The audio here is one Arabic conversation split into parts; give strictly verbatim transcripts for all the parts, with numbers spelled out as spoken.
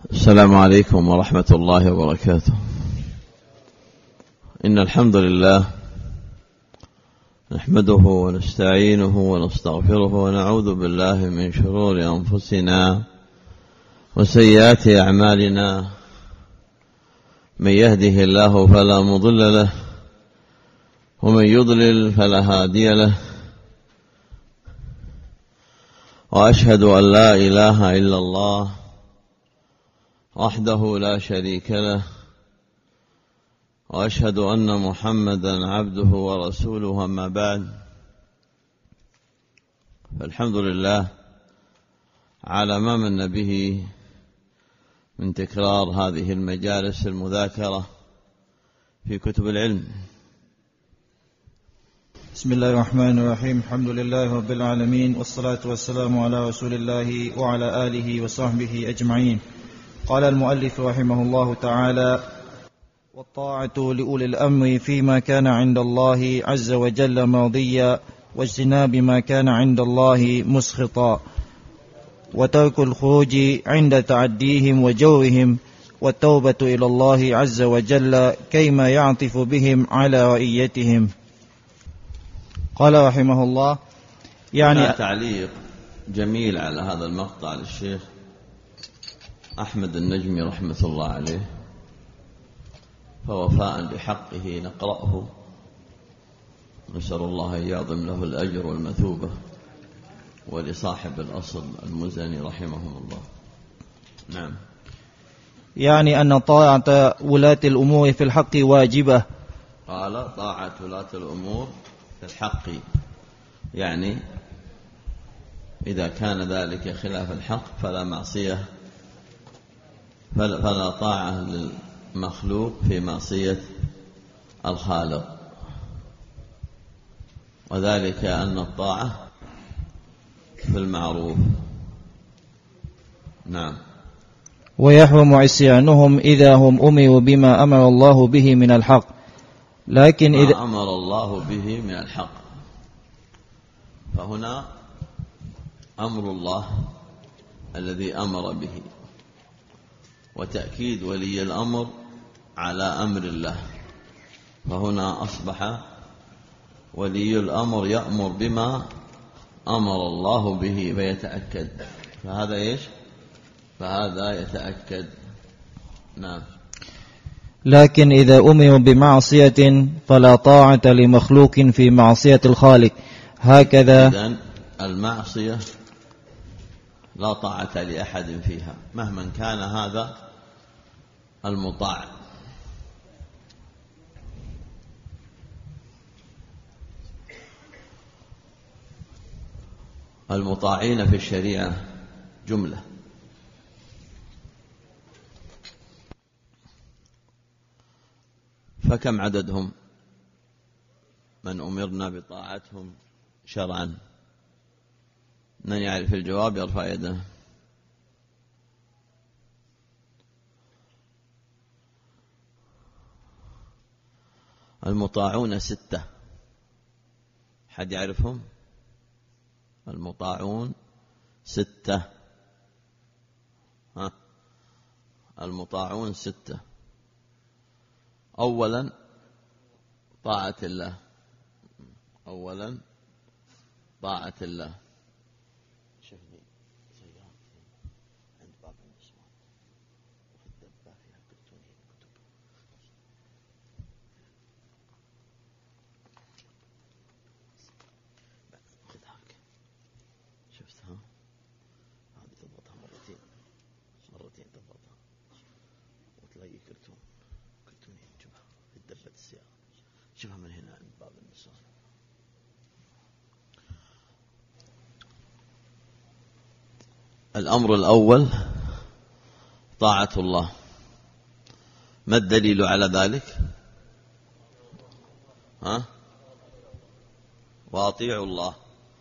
السلام عليكم ورحمة الله وبركاته. إن الحمد لله نحمده ونستعينه ونستغفره ونعوذ بالله من شرور أنفسنا وسيئات أعمالنا. من يهده الله فلا مضل له ومن يضلل فلا هادي له، وأشهد أن لا إله إلا الله وحده لا شريك له، وأشهد أن محمدا عبده ورسوله. أما بعد، فالحمد لله على ما من به من تكرار هذه المجالس المذاكرة في كتب العلم. بسم الله الرحمن الرحيم. الحمد لله رب العالمين، والصلاة والسلام على رسول الله وعلى آله وصحبه أجمعين. قال المؤلف رحمه الله تعالى: والطاعة لأولي الأمر فيما كان عند الله عز وجل مرضيا، واجتناب ما كان عند الله مسخطا، وترك الخروج عند تعديهم وجورهم، والتوبة إلى الله عز وجل كيما يعطف بهم على رئيتهم. قال رحمه الله: يعني تعليق جميل على هذا المقطع للشيخ أحمد النجمي رحمة الله عليه، فوفاء بحقه نقرأه، نسأل الله أن يعظم له الأجر والمثوبة، ولصاحب الأصل المزني رحمهم الله. نعم. يعني أن طاعة ولاة الأمور في الحق واجبة. قال: طاعة ولاة الأمور في الحق، يعني إذا كان ذلك خلاف الحق فلا معصية، فلا طاعة للمخلوق في معصية الخالق، وذلك أن الطاعة في المعروف. نعم. ويحرم عصيانهم إذا هم أمروا بما أمر الله به من الحق، لكن إذا ما أمر الله به من الحق، فهنا أمر الله الذي أمر به، وتأكيد ولي الأمر على أمر الله، فهنا أصبح ولي الأمر يأمر بما أمر الله به فيتأكد، فهذا إيش؟ فهذا يتأكد. نعم. لكن إذا أمروا بمعصية فلا طاعة لمخلوق في معصية الخالق، هكذا. إذن المعصية لا طاعة لأحد فيها مهما كان هذا المطاع. المطاعين في الشريعة جملة، فكم عددهم من أمرنا بطاعتهم شرعا؟ من يعرف الجواب يرفع يده. المطاعون ستة، حد يعرفهم؟ المطاعون ستة. ها، المطاعون ستة. أولا طاعة الله، أولا طاعة الله. شوفني سيارة عند باب النسوان وفي الدبة فيها كرتونين كتب. خذ هاك، شفتها؟ هذه تضبطها مرتين مرتين تضبطها، وتلاقي كرتون كرتونين جبها في الدبة السيارة. شوفها من هنا عند باب النسوان. الأمر الأول طاعة الله. ما الدليل على ذلك؟ ها؟ وأطيعوا الله.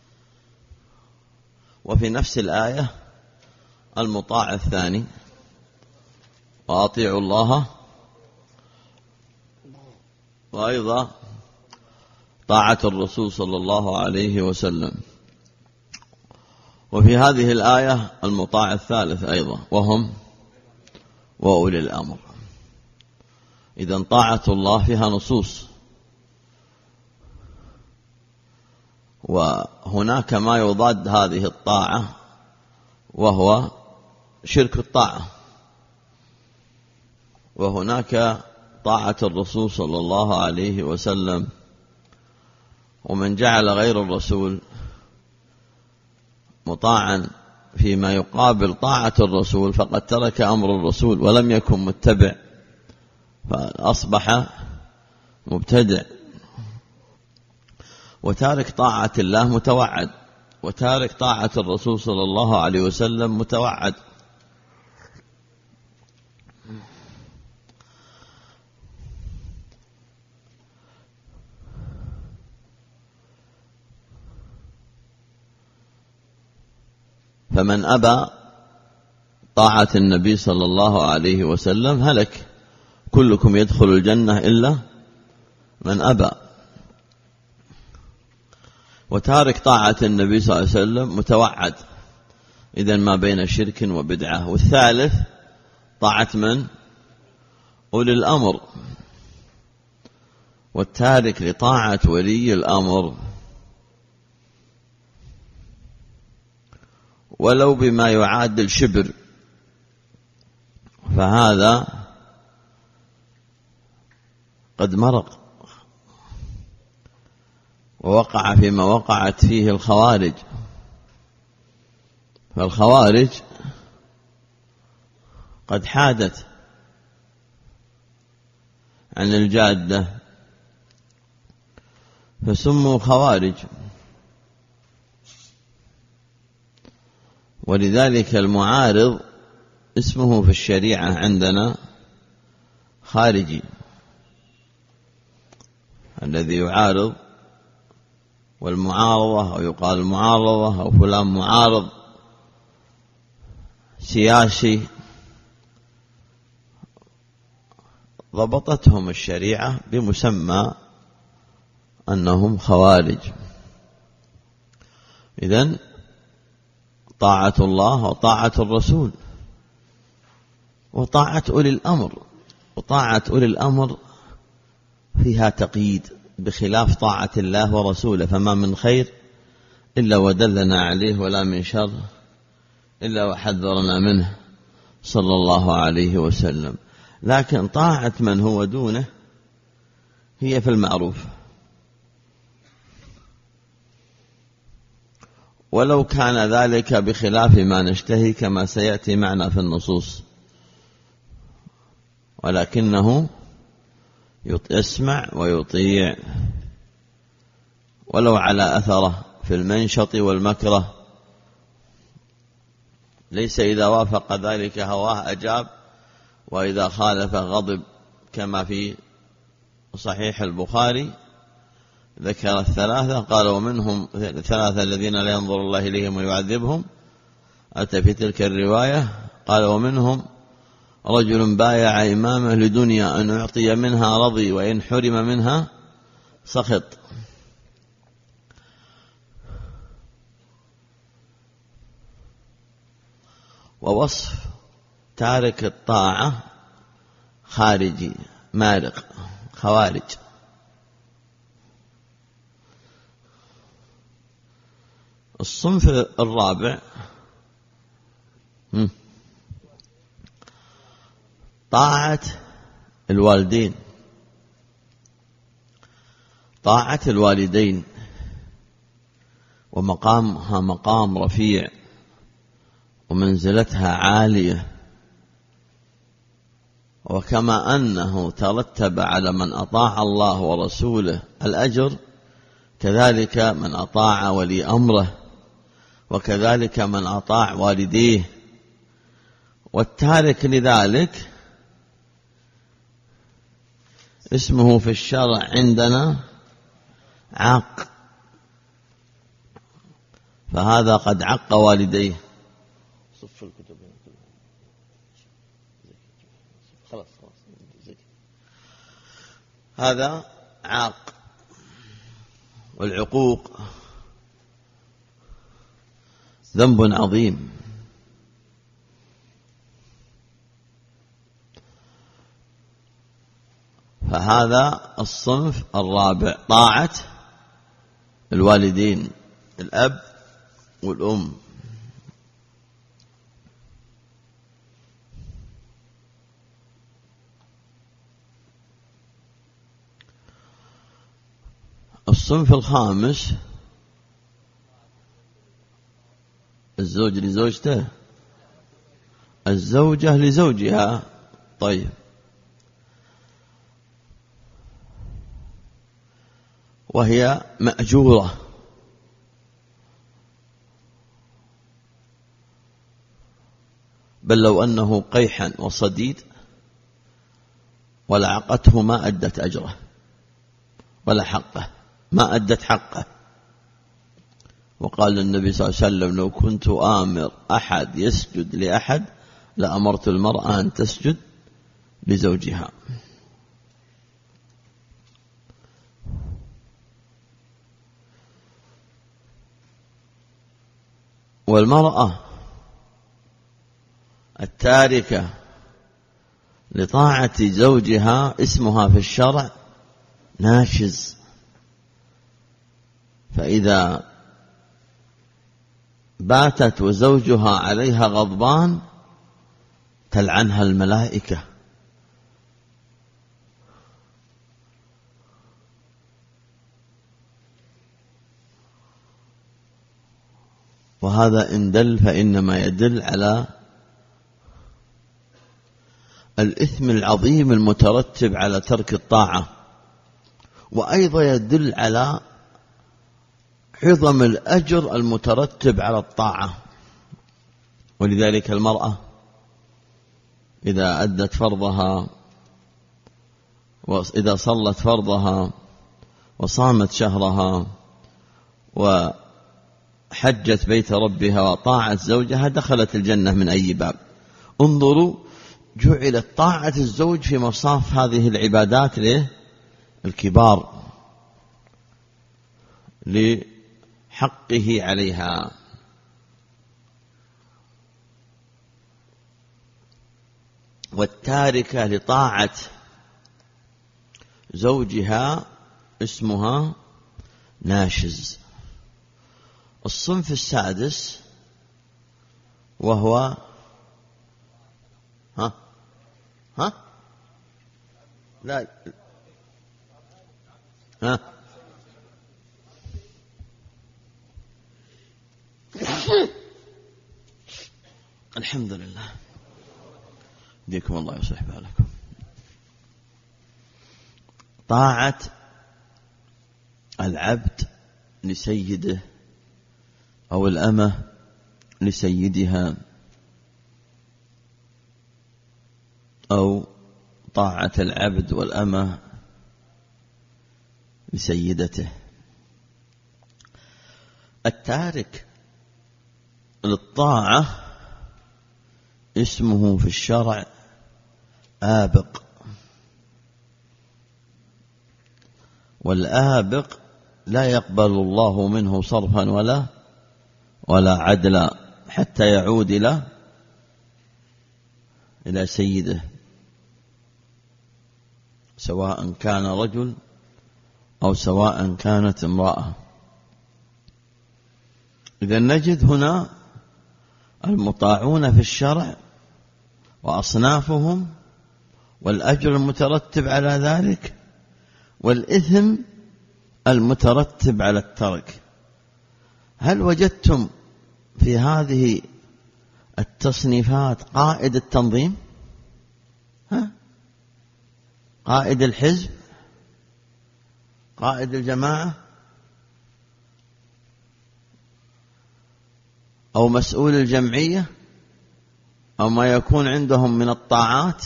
وفي نفس الآية المطاع الثاني: وأطيعوا الله، وأيضا طاعة الرسول صلى الله عليه وسلم. وفي هذه الآية المطاع الثالث أيضا، وهم وأولي الأمر. إذن طاعة الله فيها نصوص، وهناك ما يضاد هذه الطاعة وهو شرك الطاعة، وهناك طاعة الرسول صلى الله عليه وسلم، ومن جعل غير الرسول مطاعا فيما يقابل طاعة الرسول فقد ترك أمر الرسول ولم يكن متبع، فأصبح مبتدع. وتارك طاعة الله متوعد، وتارك طاعة الرسول صلى الله عليه وسلم متوعد. فمن أبى طاعة النبي صلى الله عليه وسلم هلك. كلكم يدخل الجنة إلا من أبى. وتارك طاعة النبي صلى الله عليه وسلم متوعد، إذن ما بين شرك وبدعة. والثالث طاعة من؟ أولي الأمر. والتارك لطاعة ولي الأمر ولو بما يعادل شبر فهذا قد مرق ووقع فيما وقعت فيه الخوارج. فالخوارج قد حادت عن الجادة فسموا خوارج. ولذلك المعارض اسمه في الشريعة عندنا خارجي، الذي يعارض. والمعارضة أو يقال معارضة أو فلان معارض سياسي ضبطتهم الشريعة بمسمى أنهم خوارج. إذن طاعة الله وطاعة الرسول وطاعة أولي الأمر. وطاعة أولي الأمر فيها تقييد بخلاف طاعة الله ورسوله، فما من خير إلا ودلنا عليه، ولا من شر إلا وحذرنا منه صلى الله عليه وسلم. لكن طاعة من هو دونه هي في المعروف، ولو كان ذلك بخلاف ما نشتهي كما سيأتي معنا في النصوص، ولكنه يسمع ويطيع ولو على أثره في المنشط والمكره. ليس إذا وافق ذلك هواه أجاب، وإذا خالف غضب، كما في صحيح البخاري ذكر الثلاثة قال ومنهم ثلاثة الذين لا ينظر الله إليهم ويعذبهم. أتى في تلك الرواية قال ومنهم رجل بايع إمامه لدنيا أن يعطي منها رضي وإن حرم منها سخط. ووصف تارك الطاعة خارجي مارق خوارج. الصنف الرابع طاعة الوالدين. طاعة الوالدين ومقامها مقام رفيع ومنزلتها عالية، وكما أنه ترتب على من أطاع الله ورسوله الأجر، كذلك من أطاع ولي أمره، وكذلك من أطاع والديه. والتارك لذلك اسمه في الشرع عندنا عاق، فهذا قد عق والديه. صف الكتب خلاص خلاص. هذا عاق. والعقوق ذنب عظيم، فهذا الصنف الرابع، طاعة الوالدين، الأب والأم. الصنف الخامس الزوج لزوجته، الزوجة لزوجها. طيب، وهي مأجورة، بل لو أنه قيحا وصديد ولعقته ما أدت أجره ولا حقه، ما أدت حقه. وقال النبي صلى الله عليه وسلم: لو كنت آمر أحد يسجد لأحد لأمرت المرأة أن تسجد لزوجها. والمرأة التاركة لطاعة زوجها اسمها في الشرع ناشز، فإذا باتت وزوجها عليها غضبان تلعنها الملائكة. وهذا إن دل فإنما يدل على الإثم العظيم المترتب على ترك الطاعة، وأيضا يدل على عظم الأجر المترتب على الطاعة. ولذلك المرأة إذا أدت فرضها وإذا صلت فرضها وصامت شهرها وحجت بيت ربها وطاعت زوجها دخلت الجنة من أي باب. انظروا، جعلت طاعة الزوج في مصاف هذه العبادات للكبار لحقه عليها. والتاركة لطاعة زوجها اسمها ناشز. الصنف السادس وهو ها ها لا ها الحمد لله، يهديكم الله ويصلح بالكم. طاعة العبد لسيده أو الأمة لسيدها، أو طاعة العبد والأمة لسيدته. التارك للطاعة اسمه في الشرع آبق، والآبق لا يقبل الله منه صرفا ولا ولا عدلا حتى يعود إلى إلى سيده، سواء كان رجل أو سواء كانت امرأة. إذا نجد هنا المطاعون في الشرع وأصنافهم والأجر المترتب على ذلك والإثم المترتب على الترك. هل وجدتم في هذه التصنيفات قائد التنظيم؟ ها؟ قائد الحزب؟ قائد الجماعة؟ أو مسؤول الجمعية أو ما يكون عندهم من الطاعات؟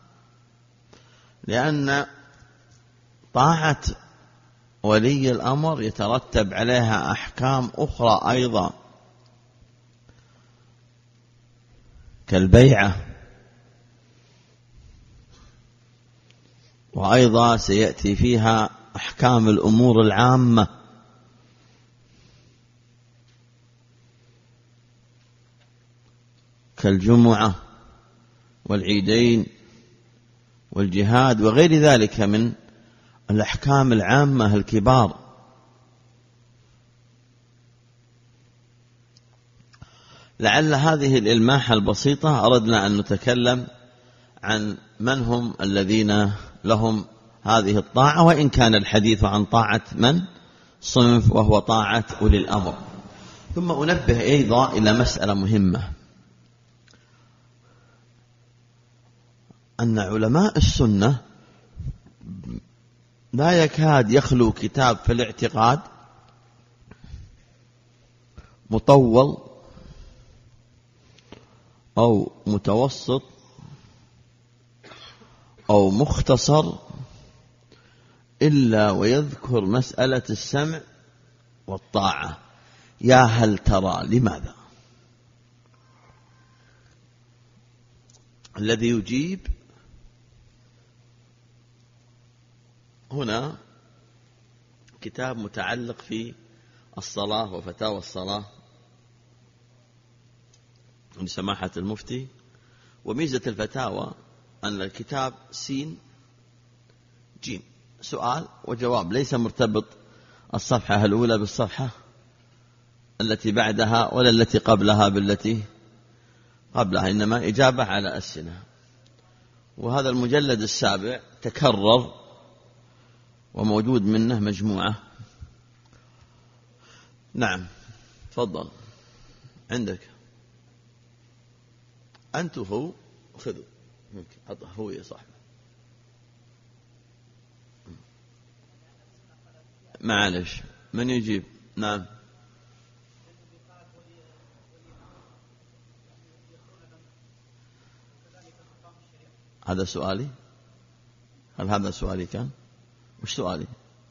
لأن طاعة ولي الأمر يترتب عليها أحكام أخرى أيضا كالبيعة، وأيضا سيأتي فيها أحكام الأمور العامة كالجمعة والعيدين والجهاد وغير ذلك من الأحكام العامة الكبار. لعل هذه الإلماحة البسيطة أردنا أن نتكلم عن من هم الذين لهم هذه الطاعة، وإن كان الحديث عن طاعة من صنف وهو طاعة أولي الأمر. ثم أنبه أيضا إلى مسألة مهمة، أن علماء السنة لا يكاد يخلو كتاب في الاعتقاد مطول أو متوسط أو مختصر إلا ويذكر مسألة السمع والطاعة. يا هل ترى لماذا؟ الذي يجيب هنا كتاب متعلق في الصلاة وفتاوى الصلاة من سماحة المفتي. وميزة الفتاوى أن الكتاب سين جيم، سؤال وجواب، ليس مرتبط الصفحة الأولى بالصفحة التي بعدها ولا التي قبلها بالتي قبلها، إنما إجابة على أسئلة. وهذا المجلد السابع تكرر وموجود منه مجموعة. نعم تفضل، عندك أنت هو خذوا، ممكن أعطه هو يا صاحبي. معلش من يجيب؟ نعم هذا سؤالي. هل هذا سؤالي كان؟ وش سؤالي؟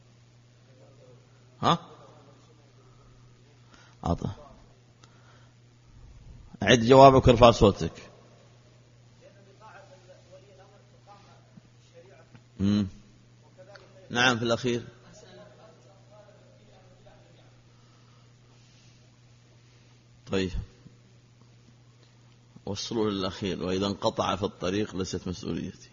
ها؟ أعطى أعد جوابك وارفع صوتك. مم. نعم في الأخير. طيب وصلوا للأخير، وإذا انقطع في الطريق ليست مسؤوليتي.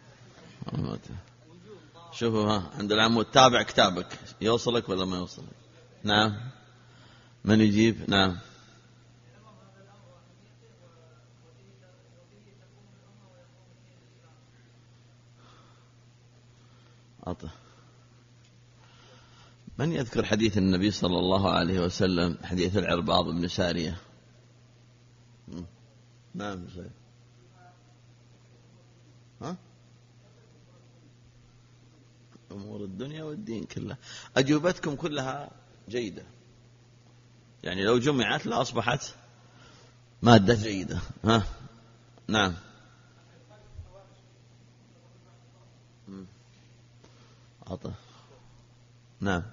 شوفوا ها عند العمود، تابع كتابك يوصلك ولا ما يوصلك. نعم من يجيب؟ نعم أعطى. من يذكر حديث النبي صلى الله عليه وسلم، حديث العرباض بن سارية؟ نعم سيد. ها؟ أمور الدنيا والدين كلها. أجوبتكم كلها جيدة، يعني لو جمعت لأصبحت مادة جيدة. ها؟ نعم عطى. نعم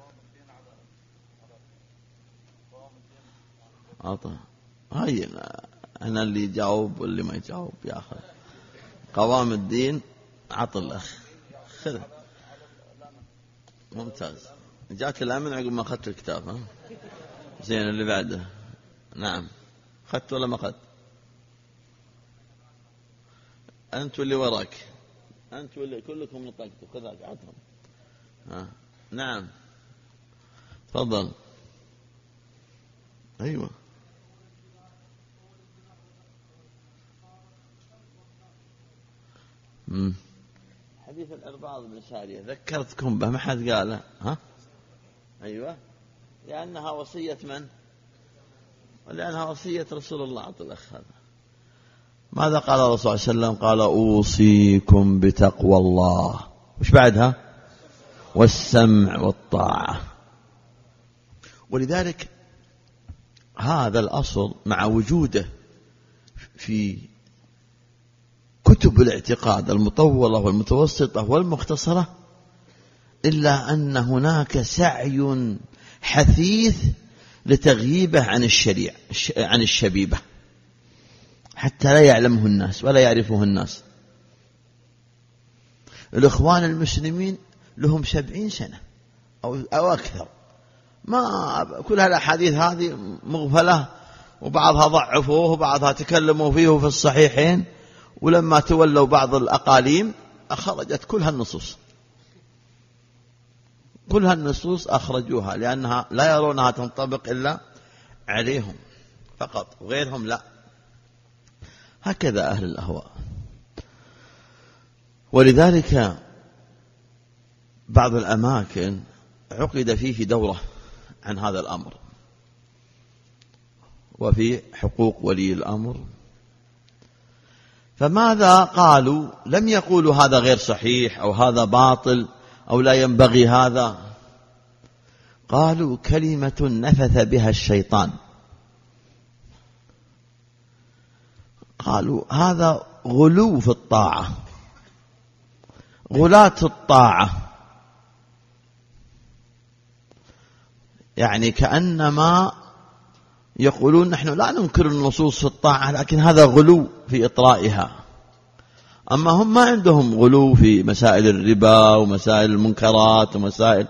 عطى. هاي أنا اللي يجاوب واللي ما يجاوب ياخذ. قوام الدين عطى الأخ، خذ. ممتاز، جاك الأمن عقب ما أخذت الكتاب. ها زين، اللي بعده. نعم أخذت ولا ما أخذت؟ أنت واللي وراك، أنت واللي كلكم نطقتوا، خذاك عطهم. ها نعم تفضل. أيوة مم. حديث العرباض بن سارية ذكرتكم به، ما حد قاله. ها أيوة، لأنها وصية من؟ ولأنها وصية رسول الله. عطى الأخ هذا. ماذا قال الرسول صلى الله عليه وسلم؟ قال أوصيكم بتقوى الله، وش بعدها؟ والسمع والطاعة. ولذلك هذا الأصل مع وجوده في كتب الاعتقاد المطولة والمتوسطة والمختصرة، إلا أن هناك سعي حثيث لتغييبه عن الشريعة عن الشبيبة، حتى لا يعلمه الناس ولا يعرفه الناس. الإخوان المسلمين لهم سبعين سنة أو, أو أكثر، ما كل هالأحاديث هذه مغفلة، وبعضها ضعفوه وبعضها تكلموا فيه في الصحيحين، ولما تولوا بعض الأقاليم أخرجت كل هالنصوص، كل هالنصوص أخرجوها لأنها لا يرونها تنطبق إلا عليهم فقط وغيرهم لا. هكذا أهل الأهواء. ولذلك بعض الأماكن عقد فيه دورة عن هذا الأمر، وفي حقوق ولي الأمر. فماذا قالوا؟ لم يقولوا هذا غير صحيح أو هذا باطل أو لا ينبغي هذا، قالوا كلمة نفث بها الشيطان، قالوا هذا غلو في الطاعة، غلاة الطاعة، يعني كأنما يقولون نحن لا ننكر النصوص في الطاعة لكن هذا غلو في إطرائها. أما هم ما عندهم غلو في مسائل الربا ومسائل المنكرات ومسائل،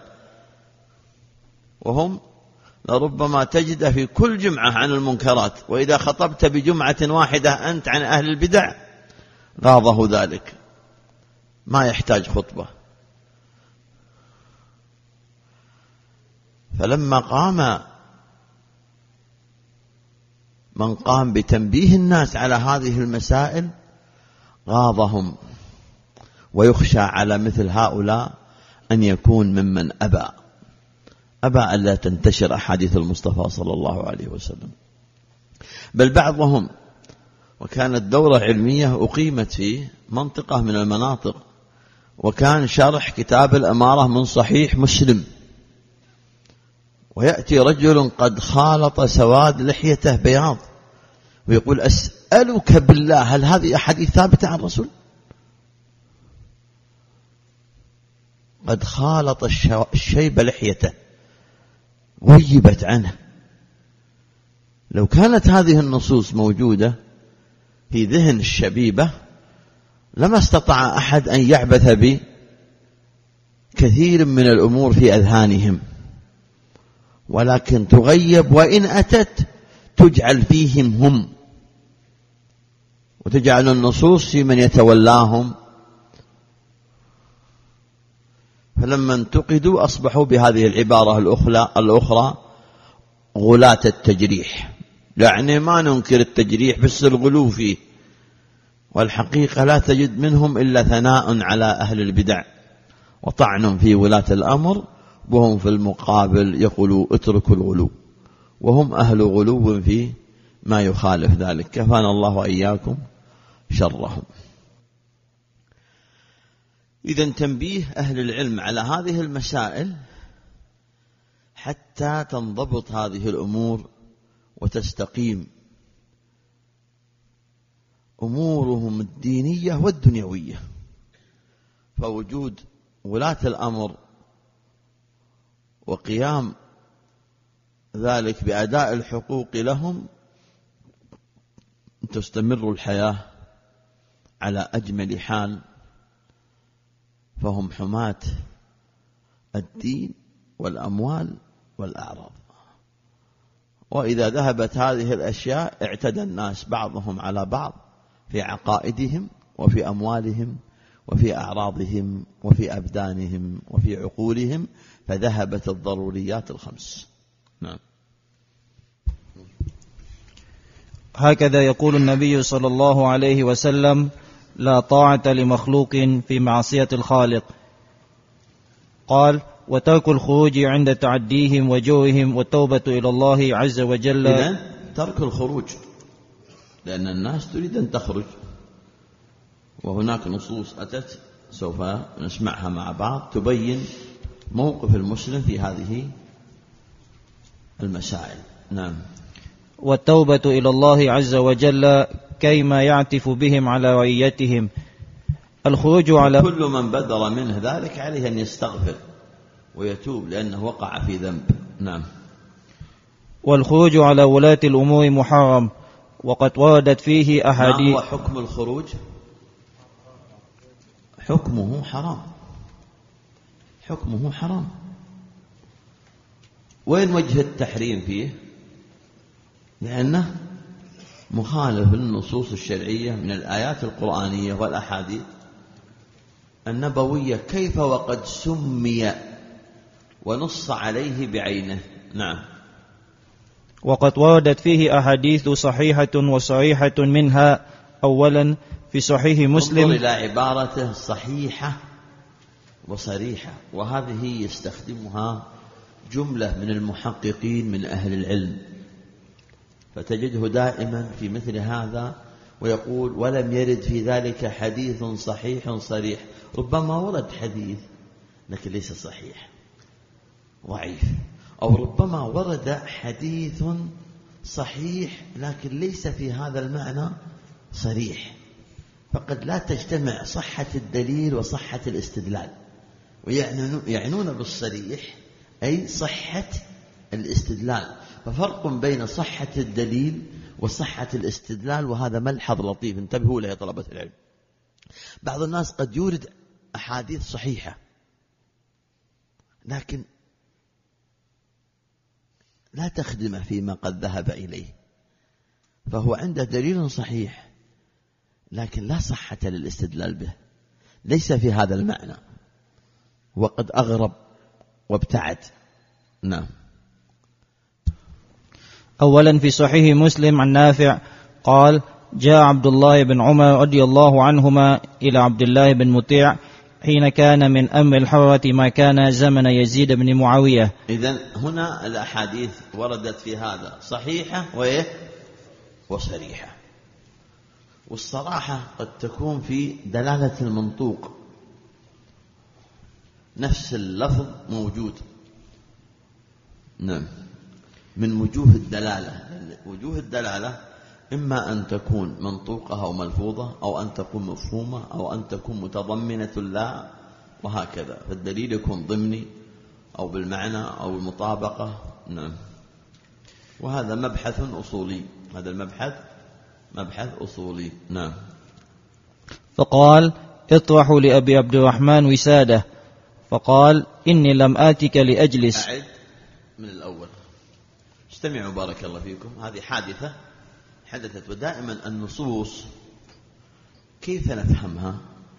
وهم لربما تجد في كل جمعة عن المنكرات، وإذا خطبت بجمعة واحدة أنت عن أهل البدع غاضه ذلك، ما يحتاج خطبة. فلما قام من قام بتنبيه الناس على هذه المسائل غاضهم، ويخشى على مثل هؤلاء أن يكون ممن أبى أبى ألا تنتشر أحاديث المصطفى صلى الله عليه وسلم. بل بعضهم، وكانت دورة علمية أقيمت في منطقة من المناطق، وكان شرح كتاب الأمارة من صحيح مسلم، ويأتي رجل قد خالط سواد لحيته بياض ويقول أسألك بالله هل هذه أحاديث ثابتة عن الرسول؟ قد خالط الشيب لحيته غيبت عنه. لو كانت هذه النصوص موجودة في ذهن الشبيبة لما استطاع أحد أن يعبث بكثير من الأمور في أذهانهم، ولكن تغيب، وإن أتت تجعل فيهم هم، وتجعل النصوص في من يتولاهم. فلما انتقدوا أصبحوا بهذه العبارة الأخرى غلاة التجريح، يعني ما ننكر التجريح بس الغلو فيه، والحقيقة لا تجد منهم إلا ثناء على أهل البدع وطعن في ولاة الأمر، وهم في المقابل يقولوا اتركوا الغلو، وهم أهل غلو في ما يخالف ذلك. كفانا الله وإياكم شرهم. إذن تنبيه أهل العلم على هذه المسائل حتى تنضبط هذه الأمور وتستقيم أمورهم الدينية والدنيوية. فوجود ولاة الأمر وقيام ذلك بأداء الحقوق لهم تستمر الحياة على أجمل حال، فهم حماة الدين والأموال والأعراض. وإذا ذهبت هذه الأشياء اعتدى الناس بعضهم على بعض في عقائدهم وفي أموالهم وفي أعراضهم وفي أبدانهم وفي عقولهم، فذهبت الضروريات الخمس. نعم. هكذا يقول النبي صلى الله عليه وسلم: لا طاعة لمخلوق في معصية الخالق. قال: وترك الخروج عند تعديهم وجورهم والتوبة إلى الله عز وجل. إذن ترك الخروج، لأن الناس تريد أن تخرج، وهناك نصوص أتت سوف نسمعها مع بعض تبين موقف المسلم في هذه المسائل. نعم. والتوبة إلى الله عز وجل كيما يعتف بهم على رعيتهم. الخروج على كل من بدر منه ذلك عليه أن يستغفر ويتوب لأنه وقع في ذنب. نعم. والخروج على ولاة الأمور محرم، وقد وردت فيه أحاديث. ما هو حكم الخروج؟ حكمه حرام، حكمه حرام. وين وجه التحريم فيه؟ لأنه مخالف للنصوص الشرعية من الآيات القرآنية والأحاديث، النبوية كيف وقد سمي ونص عليه بعينه؟ نعم. وقد وردت فيه أحاديث صحيحة وصريحة منها أولا في صحيح مسلم. انظر إلى عبارته صحيحة وصريحة، وهذه يستخدمها جملة من المحققين من أهل العلم، فتجده دائما في مثل هذا ويقول ولم يرد في ذلك حديث صحيح صريح. ربما ورد حديث لكن ليس صحيح، ضعيف، أو ربما ورد حديث صحيح لكن ليس في هذا المعنى صريح، فقد لا تجتمع صحة الدليل وصحة الاستدلال. ويعنون بالصريح أي صحة الاستدلال، ففرق بين صحة الدليل وصحة الاستدلال، وهذا ملحظ لطيف انتبهوا له يا طلبة العلم. بعض الناس قد يورد أحاديث صحيحة لكن لا تخدمه فيما قد ذهب إليه، فهو عنده دليل صحيح لكن لا صحة للاستدلال به، ليس في هذا المعنى، وقد أغرب وابتعد. نعم. أولا في صحيح مسلم عن نافع قال جاء عبد الله بن عمر رضي الله عنهما إلى عبد الله بن مطيع حين كان من أمر الحرة ما كان زمن يزيد بن معاوية. إذن هنا الأحاديث وردت في هذا صحيحة وإيه وصريحة، والصراحة قد تكون في دلالة المنطوق، نفس اللفظ موجود. نعم، من وجوه الدلالة. وجوه الدلالة إما أن تكون منطوقة أو ملفوظة، أو أن تكون مفهومة، أو أن تكون متضمنة لا، وهكذا، فالدليل يكون ضمني أو بالمعنى أو المطابقة. نعم. وهذا مبحث أصولي، هذا المبحث مبحث أصولي. نعم. فقال اطرحوا لأبي عبد الرحمن وسادة، فقال إني لم آتك لأجلس. أعد من الأول، استمعوا بارك الله فيكم. هذه حادثة حدثت، ودائما النصوص كيف نفهمها؟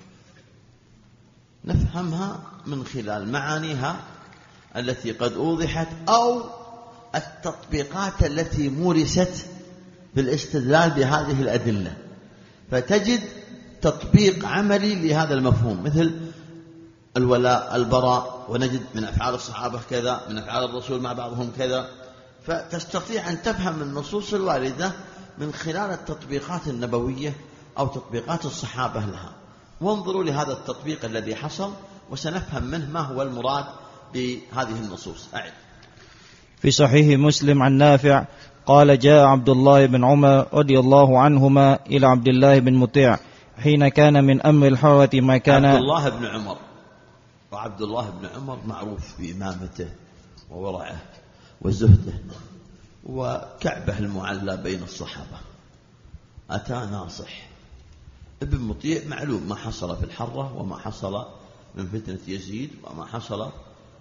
نفهمها من خلال معانيها التي قد أوضحت أو التطبيقات التي مورست بالاستدلال بهذه الأدلة، فتجد تطبيق عملي لهذا المفهوم، مثل الولاء البراء، ونجد من أفعال الصحابة كذا، من أفعال الرسول مع بعضهم كذا، فتستطيع أن تفهم النصوص الواردة من خلال التطبيقات النبوية أو تطبيقات الصحابة لها. وانظروا لهذا التطبيق الذي حصل وسنفهم منه ما هو المراد بهذه النصوص. أعد. في صحيح مسلم عن نافع قال جاء عبد الله بن عمر رضي الله عنهما إلى عبد الله بن مطيع حين كان من أمر الحرة ما كان. عبد الله بن عمر، وعبد الله بن عمر معروف بإمامته وورعه وزهده وكعبه المعلى بين الصحابة. أتى ناصح. ابن مطيع معلوم ما حصل في الحرة وما حصل من فتنة يزيد وما حصل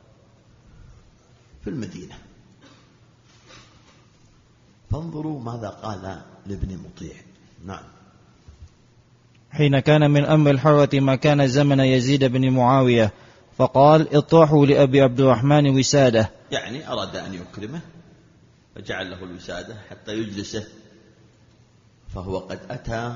في المدينة. فانظروا ماذا قال لابن مطيع. نعم. حين كان من أمر الحرة ما كان زمن يزيد بن معاوية، فقال اطرحوا لأبي عبد الرحمن وسادة، يعني أراد أن يكرمه فجعل له الوسادة حتى يجلسه، فهو قد أتى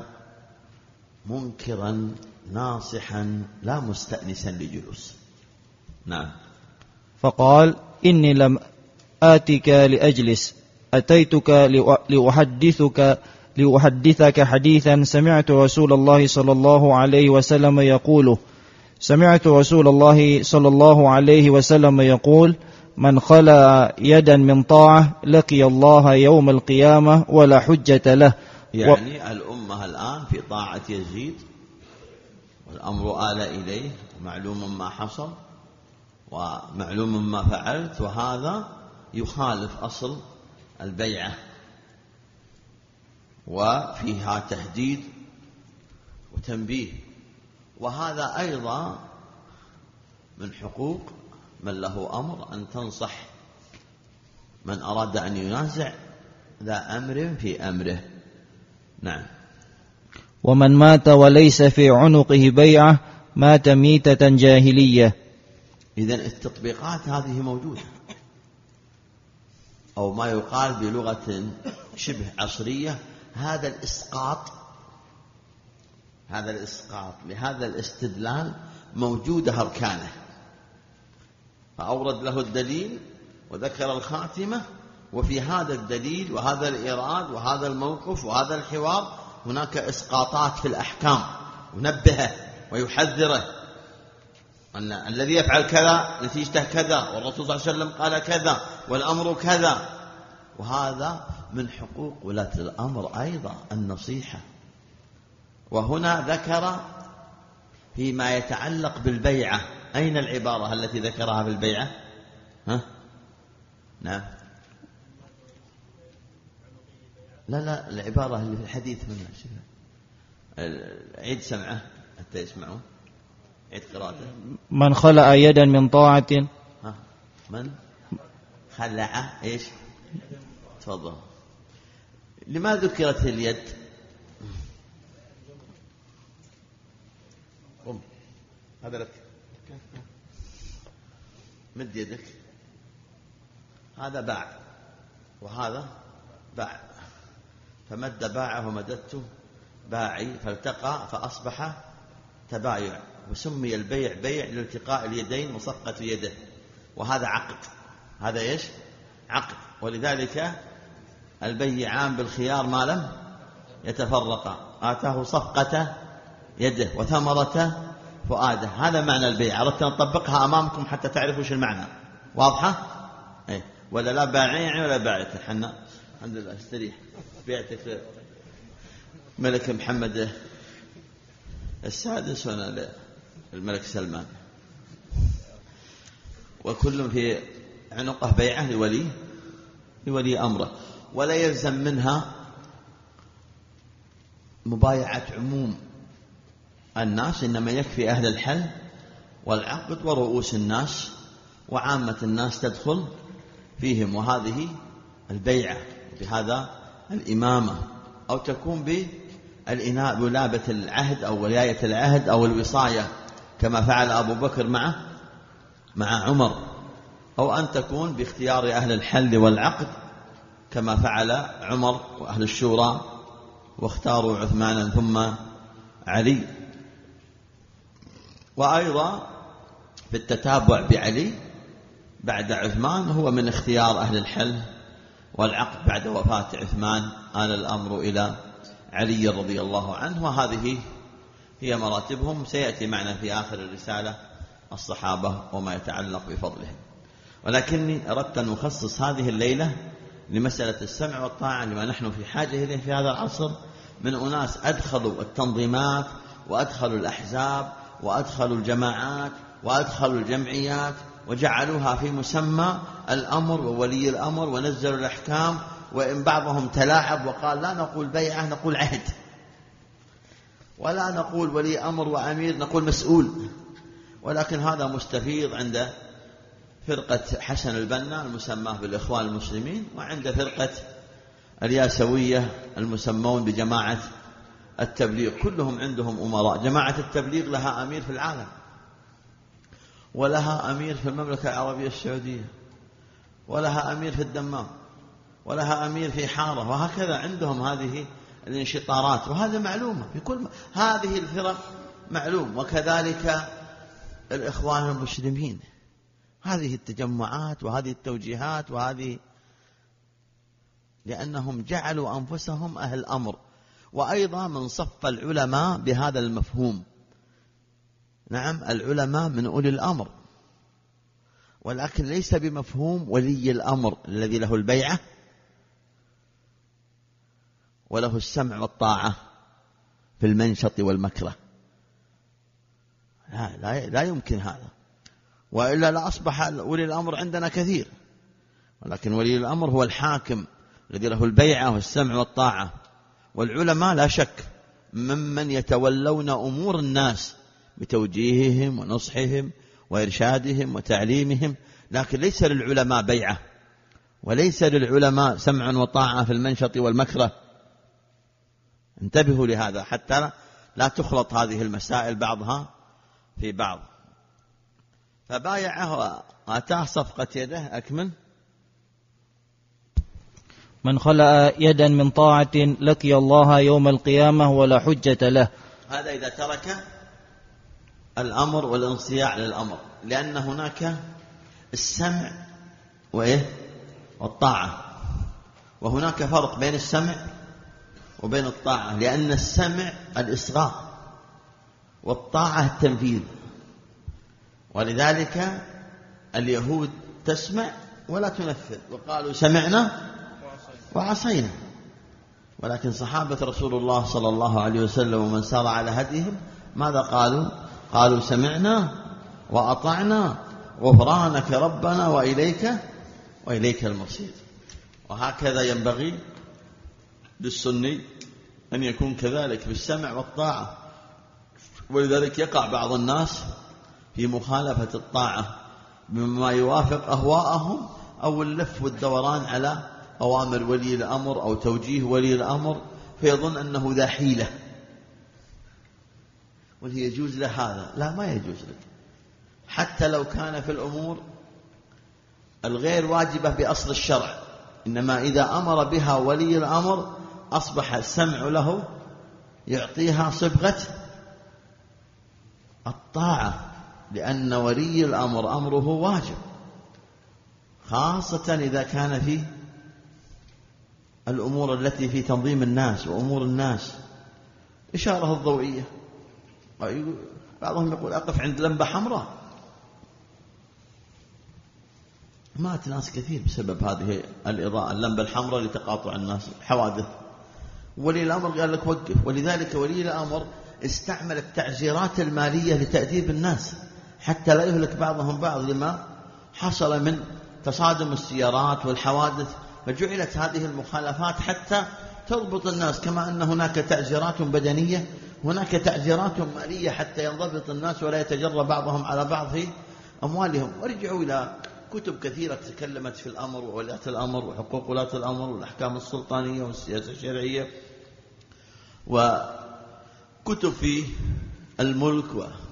منكرا ناصحا لا مستأنسا لجلوس. نعم. فقال إني لم آتك لأجلس، أتيتك لأحدثك لأحدثك حديثا سمعت رسول الله صلى الله عليه وسلم يقوله سمعت رسول الله صلى الله عليه وسلم يقول من خلع يدا من طاعة لقي الله يوم القيامة ولا حجة له. يعني و... الأمة الآن في طاعة يزيد والأمر آل إليه، معلوم ما حصل ومعلوم ما فعلت، وهذا يخالف أصل البيعة وفيها تهديد وتنبيه. وهذا أيضا من حقوق من له أمر أن تنصح من أراد أن ينازع ذا أمر في أمره. نعم. ومن مات وليس في عنقه بيعة مات ميتة جاهلية. إذن التطبيقات هذه موجودة، أو ما يقال بلغة شبه عصرية هذا الإسقاط، هذا الإسقاط لهذا الاستدلال موجودة أركانه، فأورد له الدليل وذكر الخاتمة، وفي هذا الدليل وهذا الإيراد وهذا الموقف وهذا الحوار هناك إسقاطات في الأحكام، ونبهه ويحذره أن الذي يفعل كذا نتيجته كذا، والرسول صلى الله عليه وسلم قال كذا، والأمر كذا. وهذا من حقوق ولاة الأمر أيضا النصيحة. وهنا ذكر فيما يتعلق بالبيعة، أين العبارة التي ذكرها بالبيعة؟ ها؟ نعم. لا لا العبارة اللي في الحديث منها عيد سمعه حتى يسمعون، عيد قراءته. من خلع يدا من طاعة. ها؟ من خلع ايش؟ تفضل. لما ذكرت اليد؟ قم هذا لك، مد يدك، هذا باع وهذا باع، فمد باعه ومددته باعي، فالتقى فأصبح تبايع، وسمي البيع بيع لالتقاء اليدين وصفقة يده، وهذا عقد. هذا ايش؟ عقد. ولذلك البيعان بالخيار ما لم يتفرقا، آتاه صفقة يده وثمرة فؤاده. هذا معنى البيع. أردت أن أطبقها أمامكم حتى تعرفوا ايش المعنى. واضحة؟ ايه ولا لا؟ باعين ولا باعته؟ حنا الحمد لله استريح. بيعتك ملك محمد السادس وانا الملك سلمان، وكل في عنقه بيعه لولي لولي أمره، ولا يلزم منها مبايعة عموم الناس، إنما يكفي أهل الحل والعقد ورؤوس الناس، وعامة الناس تدخل فيهم. وهذه البيعة بهذا الإمامة، أو تكون بالإناء بولابة العهد أو ولاية العهد أو الوصاية كما فعل أبو بكر مع مع عمر، أو أن تكون باختيار أهل الحل والعقد كما فعل عمر وأهل الشورى واختاروا عثمانا ثم علي. وأيضا في التتابع بعلي بعد عثمان هو من اختيار أهل الحل والعقد بعد وفاة عثمان، آل الأمر إلى علي رضي الله عنه. وهذه هي مراتبهم، سيأتي معنا في آخر الرسالة الصحابة وما يتعلق بفضلهم. ولكني أردت أن أخصص هذه الليلة لمسألة السمع والطاعة لما نحن في حاجة إليه في هذا العصر من أناس أدخلوا التنظيمات وأدخلوا الأحزاب وأدخلوا الجماعات وأدخلوا الجمعيات وجعلوها في مسمى الأمر وولي الأمر، ونزلوا الأحكام. وإن بعضهم تلاعب وقال لا نقول بيعة نقول عهد، ولا نقول ولي أمر وأمير نقول مسؤول. ولكن هذا مستفيض عند فرقة حسن البنا المسماه بالإخوان المسلمين، وعند فرقة الياسوية المسمون بجماعة التبليغ، كلهم عندهم أمراء. جماعة التبليغ لها أمير في العالم، ولها أمير في المملكة العربية السعودية، ولها أمير في الدمام، ولها أمير في حارة، وهكذا عندهم هذه الانشطارات. وهذا معلومة في كل م... هذه الفرق معلوم. وكذلك الإخوان المسلمين، هذه التجمعات وهذه التوجيهات وهذه، لأنهم جعلوا أنفسهم أهل أمر. وأيضا من صف العلماء بهذا المفهوم. نعم العلماء من أولي الأمر، ولكن ليس بمفهوم ولي الأمر الذي له البيعة وله السمع والطاعة في المنشط والمكره. لا, لا, لا يمكن هذا، وإلا لا أصبح ولي الأمر عندنا كثير. ولكن ولي الأمر هو الحاكم الذي له البيعة والسمع والطاعة. والعلماء لا شك ممن يتولون أمور الناس بتوجيههم ونصحهم وإرشادهم وتعليمهم، لكن ليس للعلماء بيعة، وليس للعلماء سمع وطاعة في المنشط والمكره. انتبهوا لهذا حتى لا تخلط هذه المسائل بعضها في بعض، فبايعه وآتاه صفقة يده. أكمل. من خلأ يدا من طاعة لقي الله يوم القيامة ولا حجة له. هذا إذا ترك الأمر والانصياع للأمر، لأن هناك السمع وإيه والطاعة، وهناك فرق بين السمع وبين الطاعة، لأن السمع الإصغاء والطاعة التنفيذ. ولذلك اليهود تسمع ولا تنفذ، وقالوا سمعنا وعصينا. ولكن صحابة رسول الله صلى الله عليه وسلم ومن سار على هديهم ماذا قالوا؟ قالوا سمعنا وأطعنا غفرانك ربنا وإليك وإليك المصير. وهكذا ينبغي للسني أن يكون كذلك بالسمع والطاعة. ولذلك يقع بعض الناس في مخالفة الطاعة بما يوافق أهواءهم، أو اللف والدوران على أوامر ولي الأمر أو توجيه ولي الأمر، فيظن أنه ذا حيلة وهي يجوز له هذا. لا، ما يجوز لك، حتى لو كان في الأمور الغير واجبة بأصل الشرع. إنما إذا أمر بها ولي الأمر أصبح السمع له يعطيها صبغة الطاعة، لأن ولي الأمر أمره واجب، خاصة إذا كان في الأمور التي في تنظيم الناس وأمور الناس. إشارة الضوئية، بعضهم يقول أقف عند لمبة حمراء، مات ناس كثير بسبب هذه الإضاءة، اللمبة الحمراء لتقاطع الناس، حوادث. ولي الأمر قال لك وقف. ولذلك ولي الأمر استعمل التعزيرات المالية لتأديب الناس حتى لا يهلك بعضهم بعض لما حصل من تصادم السيارات والحوادث. فجعلت هذه المخالفات حتى تضبط الناس، كما أن هناك تعزيرات بدنية هناك تعزيرات مالية حتى ينضبط الناس ولا يتجرى بعضهم على بعض في أموالهم. وارجعوا إلى كتب كثيرة تكلمت في الأمر وولاة الأمر وحقوق ولاة الأمر والأحكام السلطانية والسياسة الشرعية، وكتب في الملك،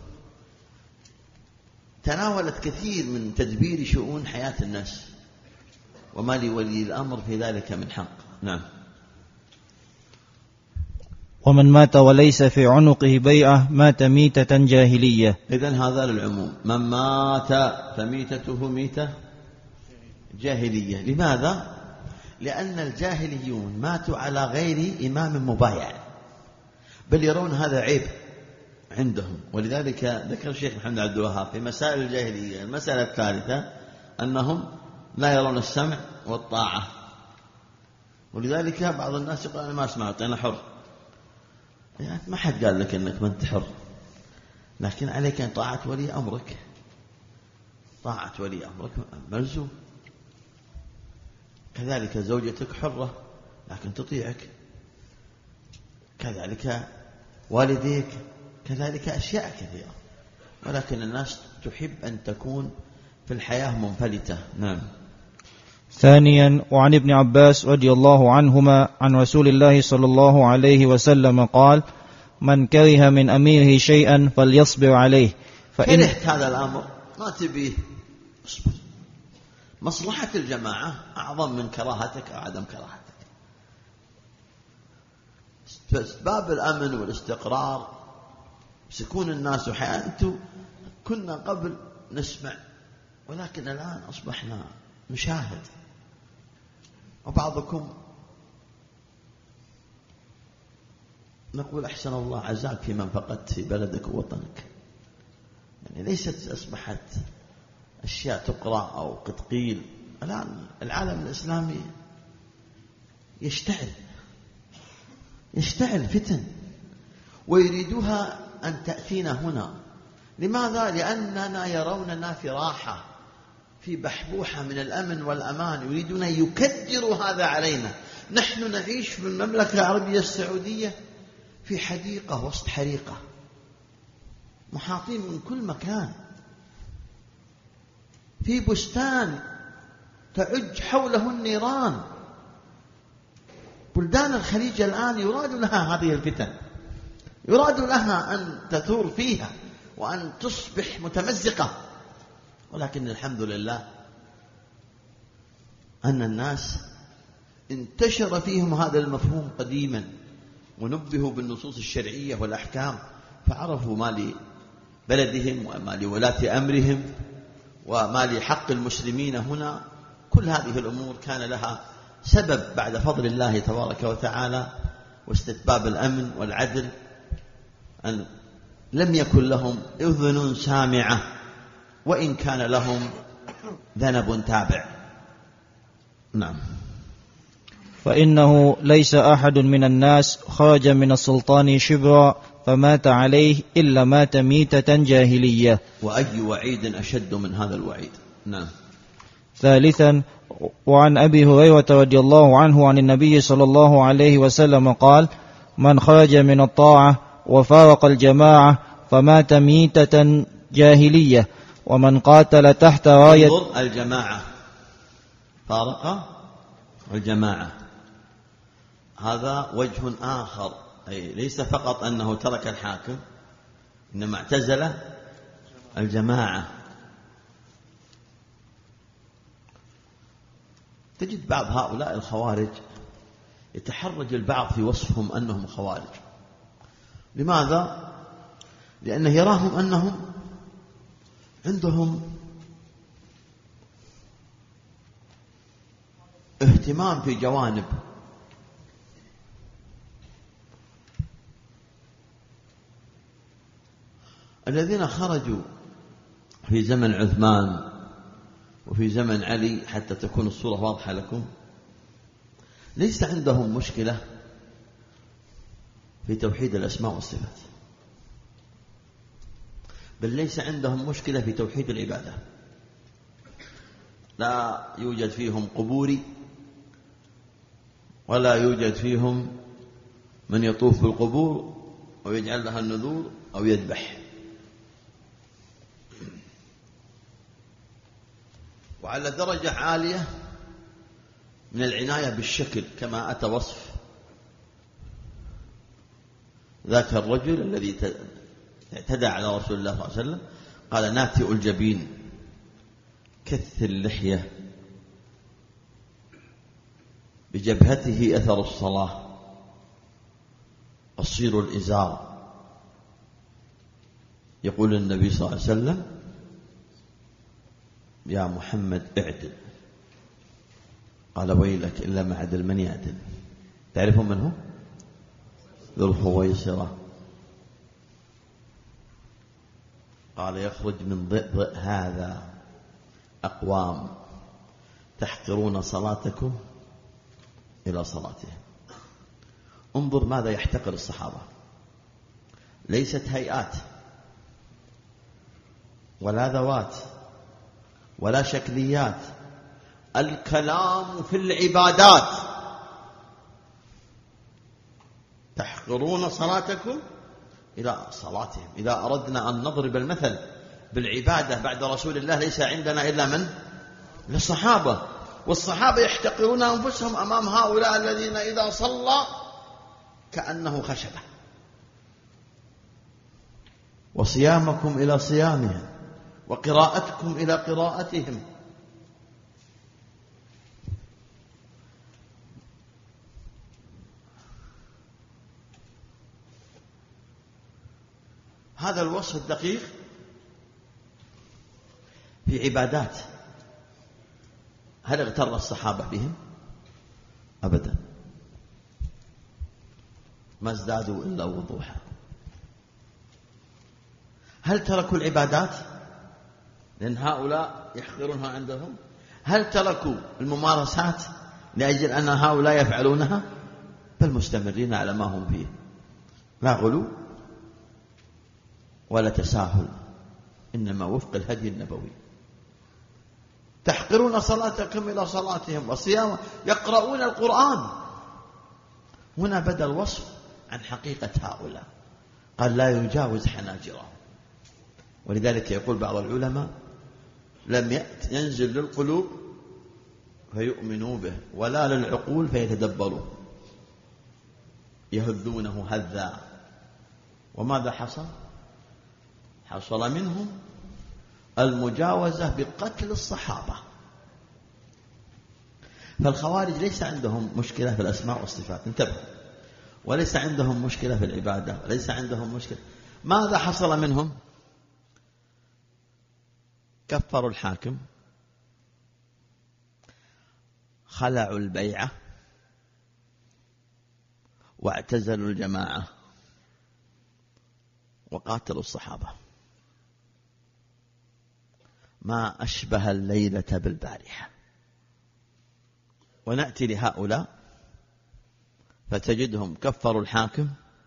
وتناولت كثير من تدبير شؤون حياة الناس، وما لولي الأمر في ذلك من حق. نعم. ومن مات وليس في عنقه بيعة مات ميتة جاهلية. إذن هذا للعموم، من مات فميتته ميتة جاهلية. لماذا؟ لأن الجاهليون ماتوا على غير إمام مبايع، بل يرون هذا عيب عندهم. ولذلك ذكر الشيخ محمد عبد الوهاب في مسائل الجاهلية المسألة الثالثة أنهم لا يرون السمع والطاعة. ولذلك بعض الناس يقول أنا ما سمعت، أنا حر. يعني ما حد قال لك أنك ما أنت حر، لكن عليك أن طاعة ولي أمرك. طاعة ولي أمرك ملزوم. كذلك زوجتك حرة لكن تطيعك، كذلك والديك، كذلك أشياء كثيرة. ولكن الناس تحب أن تكون في الحياة منفلتة. نعم. ثانيا، وعن ابن عباس رضي الله عنهما عن رسول الله صلى الله عليه وسلم قال: من كره من أميره شيئا فليصبر عليه، فإن كرهت هذا الأمر ما تبيه اصبر. مصلحة الجماعة أعظم من كراهتك أو عدم كراهتك. أسباب الأمن والاستقرار، سكون الناس وحياته، كنا قبل نسمع، ولكن الآن أصبحنا نشاهد. وبعضكم نقول أحسن الله عزاك في من فقدت في بلدك ووطنك. يعني ليست أصبحت أشياء تقرأ أو قد قيل. الآن العالم الإسلامي يشتعل يشتعل فتن، ويريدها أن تأتينا هنا. لماذا؟ لأننا يروننا في راحة، في بحبوحة من الأمن والأمان، يريدون أن يكدروا هذا علينا. نحن نعيش في المملكة العربية السعودية في حديقة وسط حريقة، محاطين من كل مكان، في بستان تعج حوله النيران. بلدان الخليج الآن يراد لها هذه الفتن، يراد لها أن تثور فيها، وأن تصبح متمزقة. ولكن الحمد لله أن الناس انتشر فيهم هذا المفهوم قديما، ونبهوا بالنصوص الشرعية والأحكام، فعرفوا ما لبلدهم وما لولاة أمرهم وما لحق المسلمين هنا. كل هذه الأمور كان لها سبب بعد فضل الله تبارك وتعالى واستتباب الأمن والعدل، أن لم يكن لهم أذن سامعة وإن كان لهم ذنب تابع. نعم. فإنه ليس أحد من الناس خرج من السلطان شبرا فمات عليه إلا مات ميتة جاهلية. وأي وعيد أشد من هذا الوعيد. نعم. ثالثا، وعن أبي هريرة رضي الله عنه عن النبي صلى الله عليه وسلم قال: من خرج من الطاعة وفارق الجماعة فمات ميتة جاهلية، ومن قاتل تحت راية الجماعة فارق الجماعة، هذا وجه آخر، أي ليس فقط أنه ترك الحاكم، إنما اعتزل الجماعة. تجد بعض هؤلاء الخوارج يتحرج البعض في وصفهم أنهم خوارج. لماذا؟ لأنه يراهم أنهم عندهم اهتمام في جوانب، الذين خرجوا في زمن عثمان وفي زمن علي، حتى تكون الصورة واضحة لكم، ليس عندهم مشكلة في توحيد الأسماء والصفات، بل ليس عندهم مشكلة في توحيد العبادة. لا يوجد فيهم قبوري، ولا يوجد فيهم من يطوف بالقبور ويجعل لها النذور أو يذبح. وعلى درجة عالية من العناية بالشكل، كما أتى وصف ذاك الرجل الذي اعتدى على رسول الله صلى الله عليه وسلم، قال: ناتئ الجبين، كث اللحية، بجبهته أثر الصلاة، قصير الإزار. يقول النبي صلى الله عليه وسلم: يا محمد اعدل. قال: ويلك إلا ما عدل من يعدل. تعرفون من هو؟ ذو الخويصرة. قال: يخرج من ضئضئ هذا أقوام تحقرون صلاتكم إلى صلاتهم. انظر ماذا يحتقر الصحابة، ليست هيئات ولا ذوات ولا شكليات، الكلام في العبادات. تحقرون صلاتكم إلى صلاتهم. إذا أردنا أن نضرب المثل بالعبادة بعد رسول الله ليس عندنا إلا من؟ الصحابة. والصحابة يحتقرون أنفسهم أمام هؤلاء الذين إذا صلى كأنه خشبة. وصيامكم إلى صيامهم وقراءتكم إلى قراءتهم. هذا الوصف الدقيق في عبادات. هل اغتر الصحابة بهم؟ أبدا، ما ازدادوا إلا وضوحا. هل تركوا العبادات لأن هؤلاء يحقرونها عندهم؟ هل تركوا الممارسات لأجل أن هؤلاء يفعلونها؟ بل مستمرين على ما هم فيه، لا غلو ولا تساهل، إنما وفق الهدي النبوي. تحقرون صلاتكم إلى صلاتهم وصيام، يقرؤون القرآن. هنا بدأ الوصف عن حقيقة هؤلاء، قال: لا يجاوز حناجرهم. ولذلك يقول بعض العلماء: لم يأت ينزل للقلوب فيؤمنوا به، ولا للعقول فيتدبروا، يهذونه هذا. وماذا حصل؟ حصل منهم المجاوزة بقتل الصحابة. فالخوارج ليس عندهم مشكلة في الأسماء والصفات، انتبهوا، وليس عندهم مشكلة في العبادة، وليس عندهم مشكلة. ماذا حصل منهم؟ كفروا الحاكم، خلعوا البيعة، واعتزلوا الجماعة، وقاتلوا الصحابة. ما أشبه الليلة بالبارحة. ونأتي لهؤلاء فتجدهم كفروا الحاكم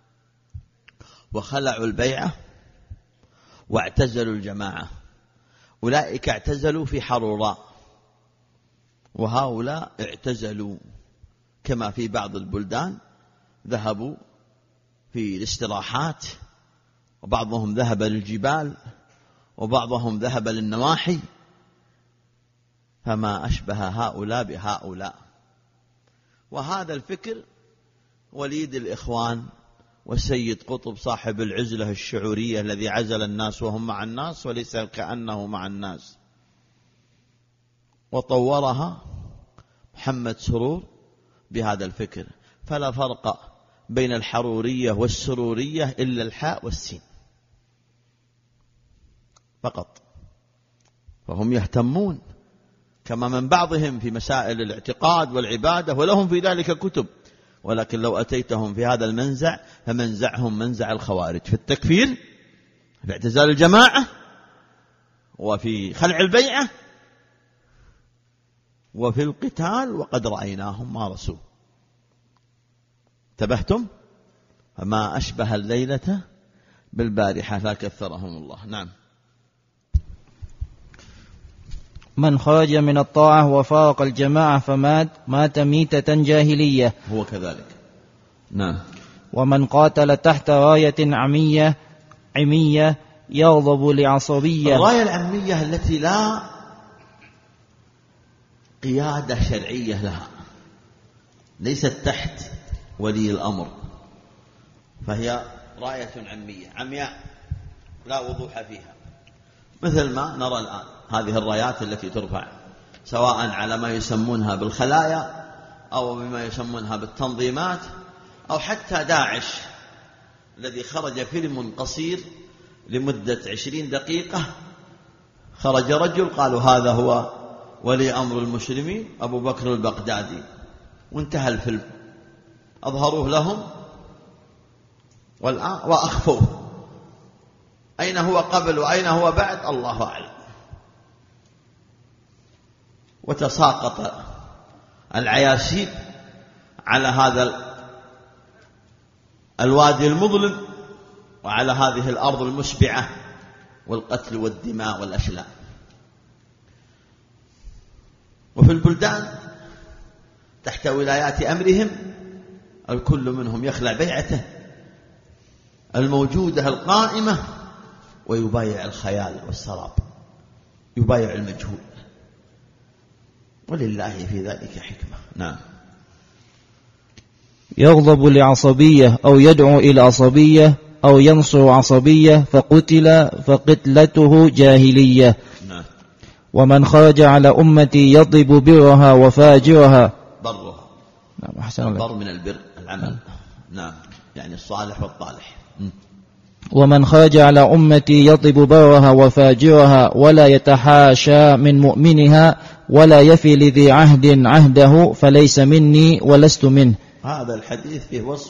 وخلعوا البيعة واعتزلوا الجماعة. أولئك اعتزلوا في حروراء، وهؤلاء اعتزلوا كما في بعض البلدان ذهبوا في الاستراحات، وبعضهم ذهب للجبال، وبعضهم ذهب للنواحي. فما أشبه هؤلاء بهؤلاء. وهذا الفكر وليد الإخوان والسيد قطب صاحب العزلة الشعورية الذي عزل الناس وهم مع الناس وليس كأنه مع الناس، وطورها محمد سرور بهذا الفكر. فلا فرق بين الحرورية والسرورية إلا الحاء والسين فقط. فهم يهتمون كما من بعضهم في مسائل الاعتقاد والعبادة، ولهم في ذلك كتب، ولكن لو أتيتهم في هذا المنزع فمنزعهم منزع الخوارج في التكفير، في اعتزال الجماعة، وفي خلع البيعة، وفي القتال، وقد رأيناهم مارسوا. انتبهتم؟ فما أشبه الليلة بالبارحة، لا كثرهم الله. نعم. من خرج من الطاعة وفارق الجماعة فمات مات ميتة جاهلية. هو كذلك. نعم. ومن قاتل تحت راية عمية عمية يغضب لعصبية. الراية العمية التي لا قيادة شرعية لها، ليست تحت ولي الأمر، فهي راية عمية عمياء لا وضوح فيها، مثل ما نرى الآن هذه الرايات التي ترفع سواء على ما يسمونها بالخلايا أو بما يسمونها بالتنظيمات، أو حتى داعش الذي خرج فيلم قصير لمدة عشرين دقيقة، خرج رجل قالوا هذا هو ولي أمر المسلمين أبو بكر البغدادي، وانتهى الفيلم. أظهروه لهم والآن وأخفوه. أين هو قبل وأين هو بعد الله أعلم. وتساقط العياشيب على هذا الوادي المظلم وعلى هذه الأرض المشبعة والقتل والدماء والأشلاء. وفي البلدان تحت ولايات أمرهم الكل منهم يخلع بيعته الموجودة القائمة ويبايع الخيال والسراب، يبايع المجهول، ولله في ذلك حكمة. نعم. يغضب لعصبية أو يدعو إلى عصبية أو ينصر عصبية فقتل فقتلته جاهلية. نعم. ومن خرج على أمتي يضرب برها وفاجرها. برها. نعم. أحسن الله. البر من البر العمل. نعم. يعني الصالح والطالح. م. ومن خرج على أمتي يضرب برها وفاجرها ولا يتحاشى من مؤمنها ولا يفي لذي عهد عهده فليس مني ولست منه. هذا الحديث فيه وصف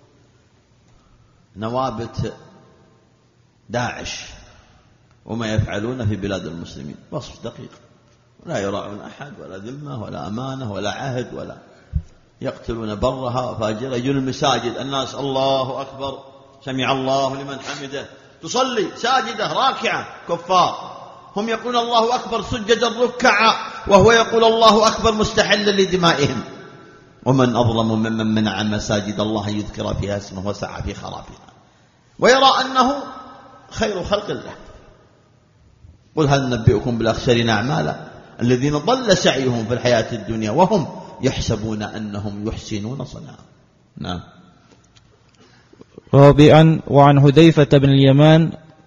نوابت داعش وما يفعلون في بلاد المسلمين، وصف دقيق، لا يراعون أحد ولا ذمة ولا أمانة ولا عهد، ولا يقتلون برها وفاجرها. يجون المساجد الناس الله أكبر سمع الله لمن حمده، تصلي ساجدة راكعة، كفار، هم يقولون الله أكبر سجدا ركعا وهو يقول الله أكبر مستحلا لدمائهم. ومن أظلم ممن منع مساجد الله يذكر فيها اسمه وسعى في خرابها ويرى أنه خير خلق الله. قل هل ننبئكم بالأخسرين أعمالا الذين ضل سعيهم في الحياة الدنيا وهم يحسبون أنهم يحسنون صنعا. نعم. رابعا وعن حذيفة بن اليمان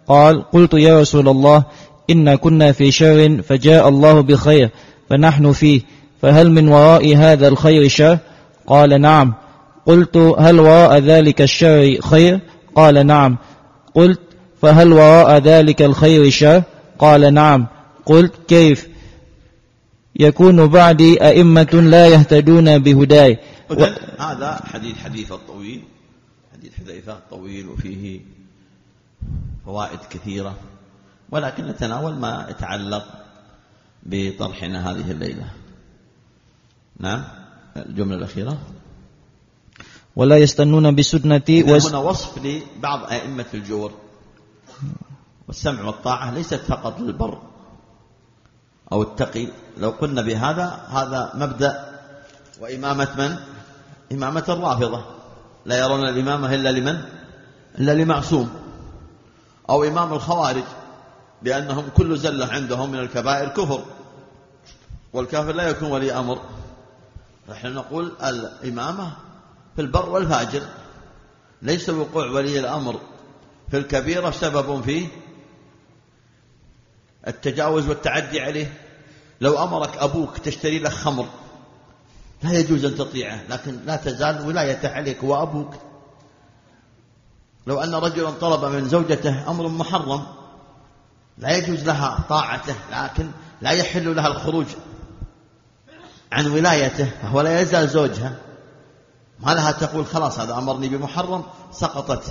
قال قلت يا رسول الله إن كنا في شر فجاء الله بخير فنحن فيه فهل من وراء هذا الخير شر؟ قال نعم. قلت هل وراء ذلك الشر خير؟ قال نعم. قلت فهل وراء ذلك الخير شر؟ قال نعم. قلت كيف؟ يكون بعدي أئمة لا يهتدون بهداي. و... هذا حديث حديث الطويل، حديث حذيفة الطويل، وفيه فوائد كثيرة، ولكن نتناول ما يتعلق بطرحنا هذه الليلة. نعم. الجملة الأخيرة ولا يستنون بسنتي. وس... هنا وصف لبعض أئمة الجور، والسمع والطاعة ليست فقط للبر أو التقي. لو قلنا بهذا هذا مبدأ وإمامة من؟ إمامة الرافضة، لا يرون الإمامة إلا لمن؟ إلا لمعصوم. أو إمام الخوارج، لأنهم كل زلة عندهم من الكبائر كفر، والكافر لا يكون ولي أمر. نحن نقول الإمامة في البر والفاجر، ليس وقوع ولي الأمر في الكبيرة سبب في التجاوز والتعدي عليه. لو أمرك أبوك تشتري لك خمر لا يجوز أن تطيعه، لكن لا تزال ولايته عليك وأبوك. لو أن رجلا طلب من زوجته أمر محرم لا يجوز لها طاعته، لكن لا يحل لها الخروج عن ولايته، فهو لا يزال زوجها. ما لها تقول خلاص هذا أمرني بمحرم، سقطت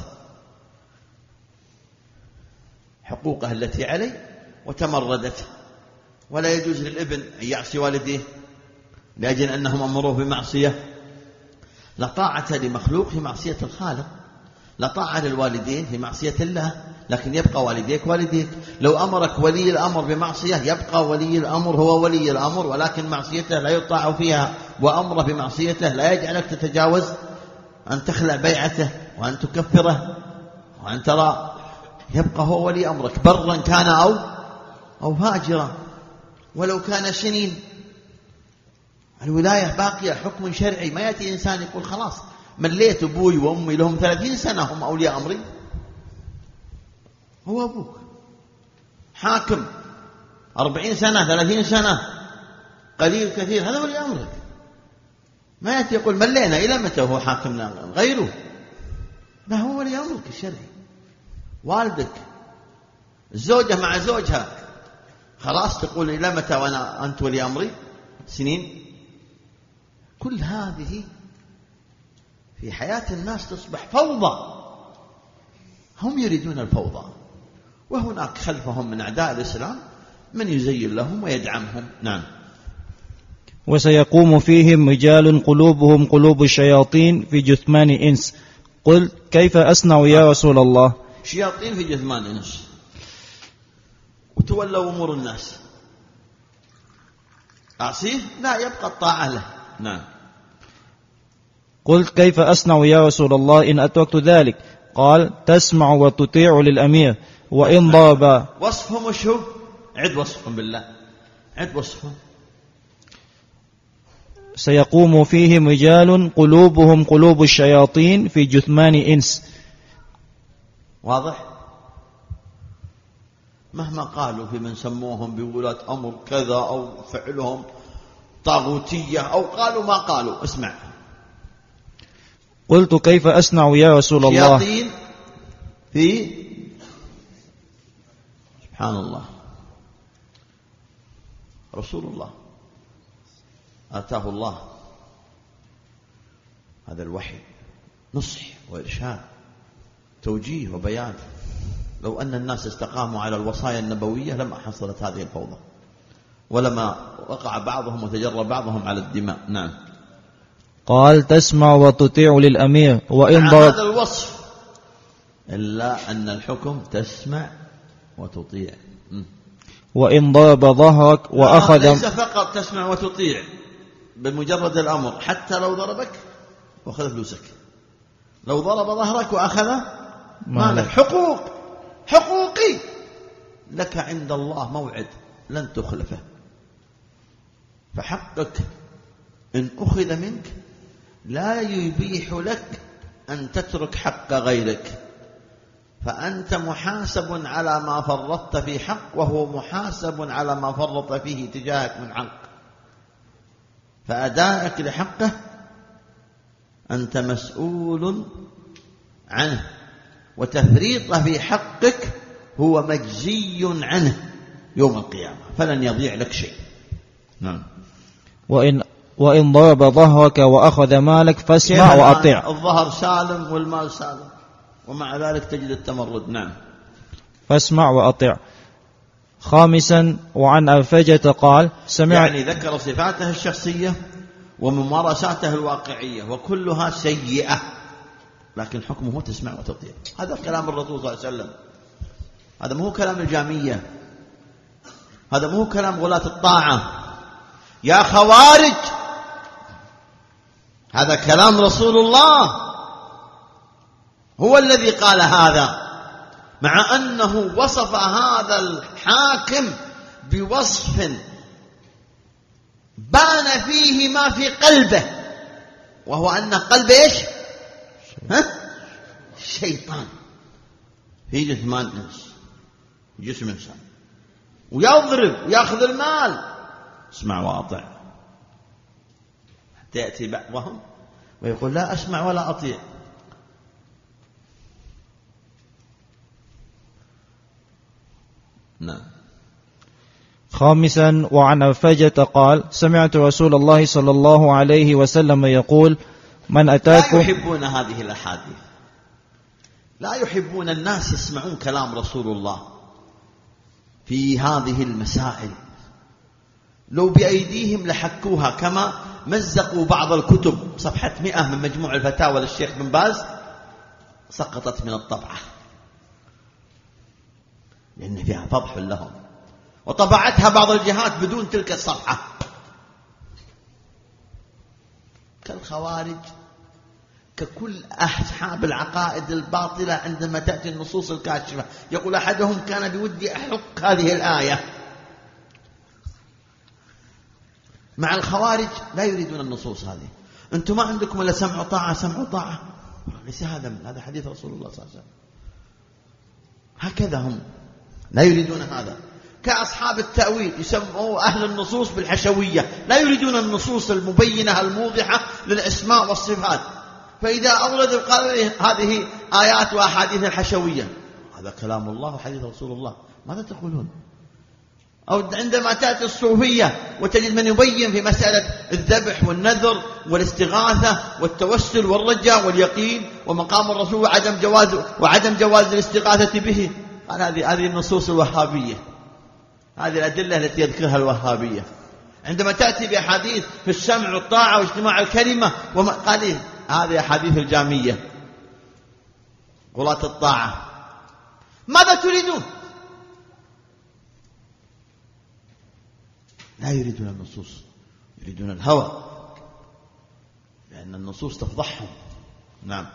حقوقها التي عليه وتمردت. ولا يجوز للابن أن يعصي والديه لأجل أنهم أمروه بمعصية. لا طاعة لمخلوق في معصية الخالق، لا طاعة للوالدين في معصية الله، لكن يبقى والديك والديك. لو أمرك ولي الأمر بمعصية يبقى ولي الأمر هو ولي الأمر، ولكن معصيته لا يطاع فيها، وأمره بمعصيته لا يجعلك تتجاوز أن تخلع بيعته وأن تكفره وأن ترى. يبقى هو ولي أمرك برا كان أو أو فاجرا، ولو كان سنين. الولاية باقية، حكم شرعي. ما يأتي إنسان يقول خلاص مليت أبوي وأمي لهم ثلاثين سنة هم أولياء أمري. هو أبوك حاكم أربعين سنة ثلاثين سنة قليل كثير، هذا ولي أمرك. ما يأتي يقول ملينا إلى متى هو حاكمنا غيره؟ لا، هو ولي أمرك الشرعي. والدك، الزوجة مع زوجها، خلاص تقول إلى متى وأنا أنت ولي أمري؟ سنين. كل هذه في حياة الناس تصبح فوضى، هم يريدون الفوضى، وهناك خلفهم من أعداء الإسلام من يزين لهم ويدعمهم. نعم. وسيقوم فيهم رجال قلوبهم قلوب الشياطين في جثمان إنس. قل كيف أصنع يا رسول الله؟ شياطين في جثمان إنس وتولوا أمور الناس. أعصيه لا يبقى الطاعة له. نعم. قلت كيف أصنع يا رسول الله إن أتركت ذلك؟ قال تسمع وتطيع للأمير وإن ضرب. وصفهم وش هو؟ عد وصفهم بالله، عد وصفهم. سيقوم فيهم رجال قلوبهم قلوب الشياطين في جثمان إنس. واضح؟ مهما قالوا في من سموهم بولاة أمر كذا أو فعلهم طاغوتية أو قالوا ما قالوا، اسمع. قلت كيف أصنع يا رسول الله؟ شياطين في سبحان الله. رسول الله آتاه الله هذا الوحي نصح وإرشاد توجيه وبيان. لو أن الناس استقاموا على الوصايا النبوية لما حصلت هذه الفوضى، ولما وقع بعضهم وتجرى بعضهم على الدماء. نعم. قال تسمع وتطيع للأمير وإن ضرب. هذا الوصف، إلا أن الحكم تسمع وتطيع. وإن ضرب ظهرك وأخذ. ليس فقط تسمع وتطيع بمجرد الأمر، حتى لو ضربك وأخذ فلوسك، لو ضرب ظهرك وأخذ مالك. حقوق، حقوقي لك عند الله موعد لن تخلفه، فحقك إن أخذ منك لا يبيح لك أن تترك حق غيرك. فأنت محاسب على ما فرطت في حق، وهو محاسب على ما فرط فيه تجاهك من حق. فأدائك لحقه أنت مسؤول عنه، وتفريطه في حقك هو مجزي عنه يوم القيامة، فلن يضيع لك شيء. نعم. وإن وإن ضرب ظهرك وأخذ مالك فاسمع وأطيع. الظهر سالم والمال سالم، ومع ذلك تجد التمرد. نعم. فاسمع وأطيع. خامسا وعن أرفجة قال سمع، يعني ذكر صفاته الشخصية وممارساته الواقعية وكلها سيئة، لكن حكمه تسمع وتطيع. هذا كلام الرسول صلى الله عليه وسلم، هذا مو كلام الجامية، هذا مو كلام غلاة الطاعة يا خوارج، هذا كلام رسول الله، هو الذي قال هذا، مع أنه وصف هذا الحاكم بوصف بان فيه ما في قلبه، وهو أن قلبه إيش؟ ها؟ شيطان في جثمان إنس، جسم إنسان، ويضرب ويأخذ المال. اسمع وأطع. حتى يأتي بعضهم ويقول لا أسمع ولا أطيع. نعم. خامسا وعن أرفجة قال سمعت رسول الله صلى الله عليه وسلم يقول من أتاكم. لا يحبون هذه الأحاديث، لا يحبون الناس يسمعون كلام رسول الله في هذه المسائل، لو بأيديهم لحكوها، كما مزقوا بعض الكتب صفحة مئة من مجموع الفتاوى للشيخ بن باز سقطت من الطبعة لأن فيها فضح لهم، وطبعتها بعض الجهات بدون تلك الصفحة. كالخوارج، ككل أصحاب العقائد الباطلة، عندما تأتي النصوص الكاشفة يقول أحدهم كان بودي أحق هذه الآية. مع الخوارج لا يريدون النصوص هذه، أنتم ما عندكم إلا سمع وطاعة سمع وطاعة، ليس هذا من هذا حديث رسول الله صلى الله عليه وسلم. هكذا هم لا يريدون هذا. كأصحاب التأويل يسموا أهل النصوص بالحشوية، لا يريدون النصوص المبينة الموضحة للأسماء والصفات، فإذا أوردوا قالوا هذه آيات وأحاديث الحشوية. هذا كلام الله وحديث رسول الله، ماذا تقولون؟ أو عندما تأتي الصوفية وتجد من يبين في مسألة الذبح والنذر والاستغاثة والتوسل والرجاء واليقين ومقام الرسول وعدم جواز وعدم جواز الاستغاثة به، قال هذه هذه النصوص الوهابية، هذه الأدلة التي يذكرها الوهابية. عندما تأتي بأحاديث في السمع والطاعة واجتماع الكلمة وما قال هذه أحاديث الجامية غلاة الطاعة. ماذا تريدون؟ لا يريدون النصوص، يريدون الهوى، لأن النصوص تفضحهم. نعم.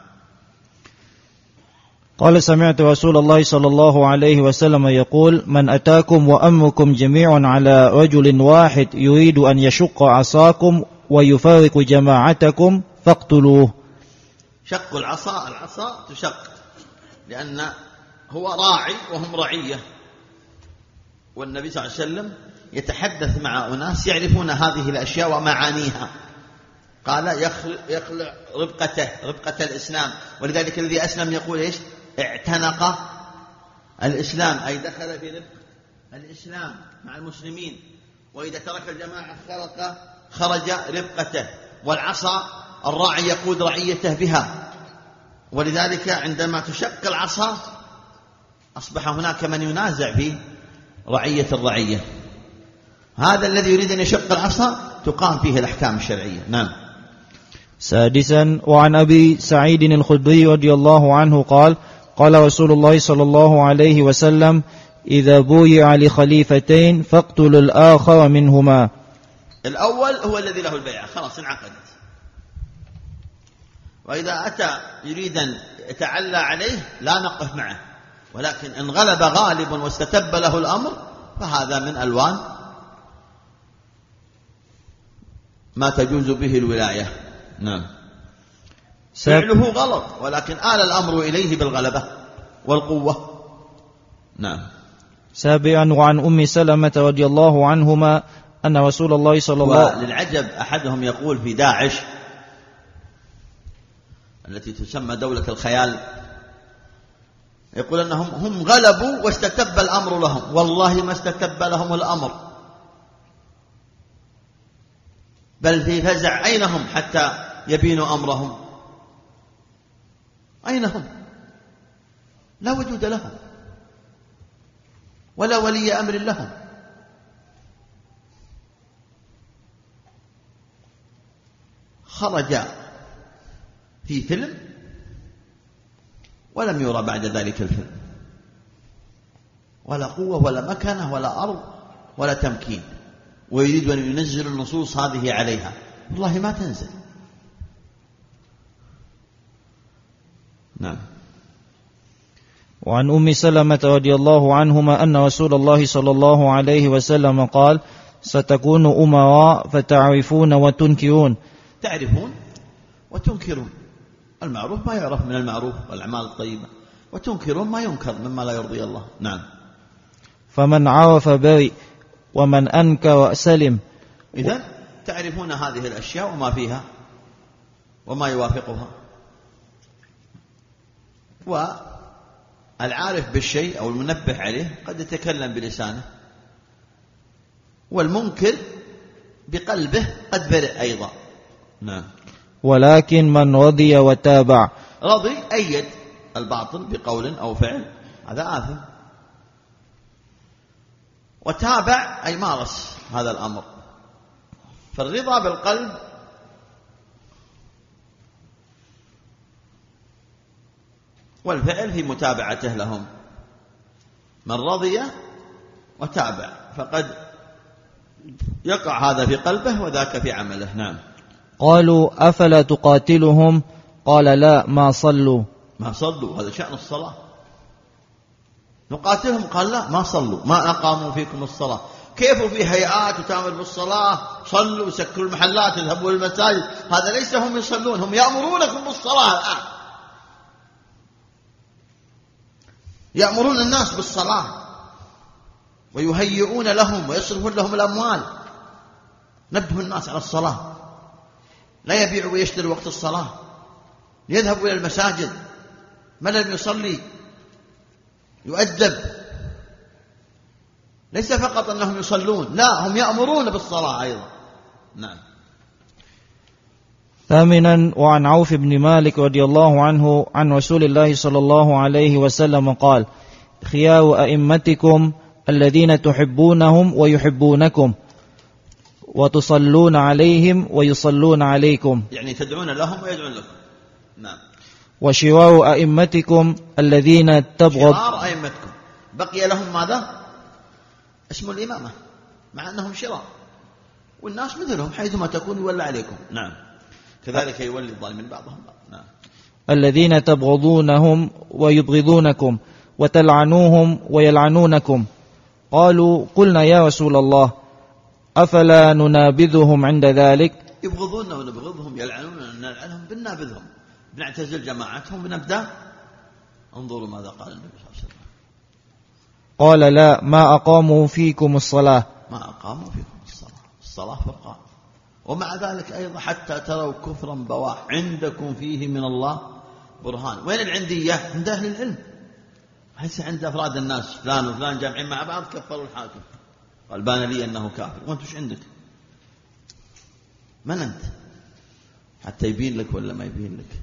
قال سمعت رسول الله صلى الله عليه وسلم يقول من أتاكم وأمركم جميع على رجل واحد يريد أن يشق عصاكم ويفارق جماعتكم فاقتلوه. شق العصا، العصا تشق لأن هو راعي وهم رعية، والنبي صلى الله عليه وسلم يتحدث مع أناس يعرفون هذه الأشياء ومعانيها. قال يخلع, يخلع ربقته، ربقة الإسلام، ولذلك الذي أسلم يقول إيش؟ اعتنق الإسلام، أي دخل في ربق الإسلام مع المسلمين، وإذا ترك الجماعة خرق خرج ربقته. والعصا الراعي يقود رعيته بها، ولذلك عندما تشق العصا أصبح هناك من ينازع في رعية الرعية. هذا الذي يريد أن يشق العصا تقام فيه الأحكام الشرعية. نعم. سادسا وعن أبي سعيد الخدري رضي الله عنه قال قال رسول الله صلى الله عليه وسلم إذا بويع لخليفتين فاقتلوا الآخر منهما. الأول هو الذي له البيعة، خلاص انعقدت، وإذا أتى يريد أن يتعلى عليه لا نقف معه، ولكن إن غلب غالب واستتب له الأمر فهذا من ألوان ما تجوز به الولاية. نعم. فعله غلط، ولكن آل الأمر إليه بالغلبة. والقوة. نعم. سابعا وعن أم سلمة رضي الله عنهما أن رسول الله صلى الله عليه وسلم. وللعجب أحدهم يقول في داعش التي تسمى دولة الخيال، يقول أنهم هم غلبوا واستتب الأمر لهم. والله ما استتب لهم الأمر، بل في فزع. أين هم حتى يبينوا أمرهم؟ أين هم؟ لا وجود لهم ولا ولي أمر لهم. خرج في فيلم ولم يرى بعد ذلك الفيلم، ولا قوة ولا مكانة ولا أرض ولا تمكين، ويريد أن ينزل النصوص هذه عليها. والله ما تنزل. نعم. وعن أم سلمة رضي الله عنهما أن رسول الله صلى الله عليه وسلم قال: ستكون أمراء فتعرفون وتنكرون. تعرفون وتنكرون، المعروف ما يعرف من المعروف والأعمال الطيبة، وتنكرون ما ينكر مما لا يرضي الله. نعم. فمن عرف برئ ومن أنكر سلم. إذن تعرفون هذه الأشياء وما فيها وما يوافقها. والعارف بالشيء أو المنبه عليه قد يتكلم بلسانه، والمنكر بقلبه قد برئ أيضا. نعم. ولكن من رضي وتابع. رضي أيد الباطل بقول أو فعل، هذا آثم. وتابع أي مارس هذا الأمر. فالرضا بالقلب والفعل في متابعته لهم. من رضي وتابع فقد يقع هذا في قلبه وذاك في عمله. نعم. قالوا: أفلا تقاتلهم؟ قال: لا، ما صلوا. ما صلوا، هذا شأن الصلاة. نقاتلهم؟ قال: لا، ما صلوا، ما أقاموا فيكم الصلاة. كيف في هيئات وتعمل بالصلاة؟ صلوا، سكروا المحلات، اذهبوا للمساجد. هذا ليس هم يصلون، هم يأمرونكم بالصلاة الآن، يأمرون الناس بالصلاة ويهيئون لهم ويصرفون لهم الأموال. نبه الناس على الصلاة، لا يبيع ويشتري وقت الصلاة، يذهب إلى المساجد. من لم يصلي يؤدب. ليس فقط أنهم يصلون، لا، هم يأمرون بالصلاة أيضا. نعم. ثامنا وعن عوف بن مالك رضي الله عنه عن رسول الله صلى الله عليه وسلم قال: خيار أئمتكم الذين تحبونهم ويحبونكم وتصلون عليهم ويصلون عليكم. يعني تدعون لهم ويدعون لكم. نعم. وشرار أئمتكم الذين تبغض. شرار أئمتكم بقي لهم ماذا؟ اسم الإمامة، مع أنهم شرار، والناس مثلهم حيثما تكون يولى عليكم. نعم. كذلك يولي الظالمين بعضهم بعض. نعم. الذين تبغضونهم ويبغضونكم وتلعنوهم ويلعنونكم. قالوا: قلنا يا رسول الله أفلا ننابذهم عند ذلك؟ يبغضوننا ونبغضهم، يلعنوننا ونلعنهم، بننابذهم، بنعتزل جماعتهم، بنبدأ. انظروا ماذا قال النبي صلى الله عليه وسلم. قال: لا، ما أقاموا فيكم الصلاة. ما أقاموا فيكم الصلاة. الصلاة فرقان. ومع ذلك أيضا حتى تروا كفرا بواح عندكم فيه من الله برهان. وين العندية؟ عند أهل العلم، ليس عند أفراد الناس. فلان وفلان جامعين مع بعض كفروا الحاكم، قال بان لي أنه كافر. وأنت وش عندك؟ من أنت حتى يبين لك ولا ما يبين لك؟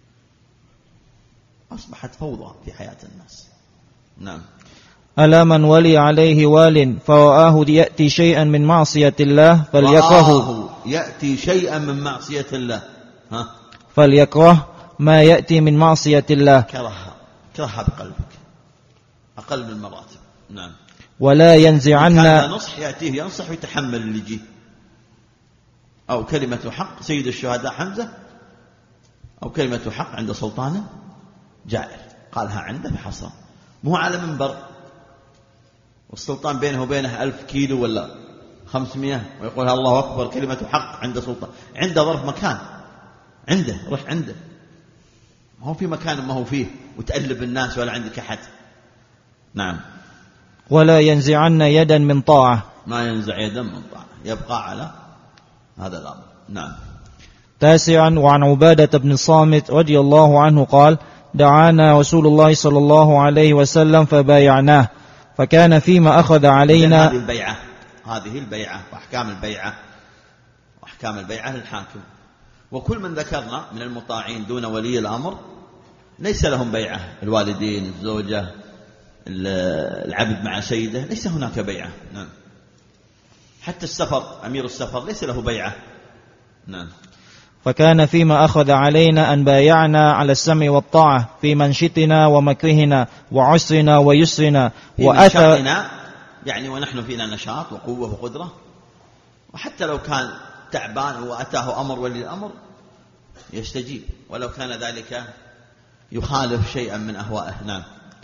أصبحت فوضى في حياة الناس. نعم. ألا من ولي عليه وال فرآه يأتي شيئا من معصية الله فليكرهه. يأتي شيئا من معصية الله، ها؟ فليكره ما يأتي من معصية الله. كرهها، كرهها بقلبك أقل من المراتب. نعم. ولا ينزعن. كان نصح يأتيه ينصح ويتحمل اللي يجيه. أو كلمة حق سيد الشهداء حمزة، أو كلمة حق عند سلطان جائر قالها عنده بحصرة، مو على منبر والسلطان بينه وبينه ألف كيلو ولا خمسمائة ويقول الله أكبر كلمة حق عند سلطان. عنده ظرف مكان، عنده روح عنده ما هو في مكان ما هو فيه وتقلب الناس ولا عندك أحد. نعم. ولا ينزعن يدا من طاعة. ما ينزع يدا من طاعة، يبقى على هذا الأمر. نعم. تاسعا، وعن عبادة بن الصامت رضي الله عنه قال: دعانا رسول الله صلى الله عليه وسلم فبايعناه، فكان فيما أخذ علينا. هذه البيعة هذه البيعة وأحكام البيعة وأحكام البيعة للحاكم، وكل من ذكرنا من المطاعين دون ولي الأمر ليس لهم بيعة. الوالدين، الزوجة، العبد مع سيده، ليس هناك بيعة. نعم. حتى السفر، أمير السفر ليس له بيعة. نعم. فكان فيما أخذ علينا أن بايعنا على السمع والطاعة في منشطنا ومكرهنا وعسرنا ويسرنا وأثر يعني ونحن فينا نشاط وقوة وقدرة، وحتى لو كان تعبان وأتاه أمر ولي الأمر يستجيب ولو كان ذلك يخالف شيئا من أهوائه. نعم.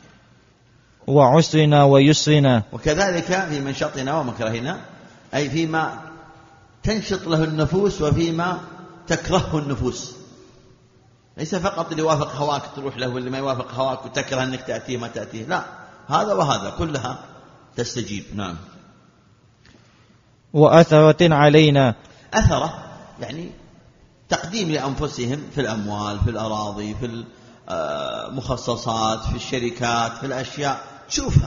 وعسرنا ويسرنا، وكذلك في منشطنا ومكرهنا، أي فيما تنشط له النفوس وفيما تكرهه النفوس، ليس فقط اللي يوافق هواك تروح له واللي ما يوافق هواك وتكره أنك تأتيه ما تأتيه، لا، هذا وهذا كلها تستجيب. نعم. وأثرة علينا، أثرة يعني تقديم لأنفسهم في الأموال، في الأراضي، في المخصصات، في الشركات، في الأشياء، شوفها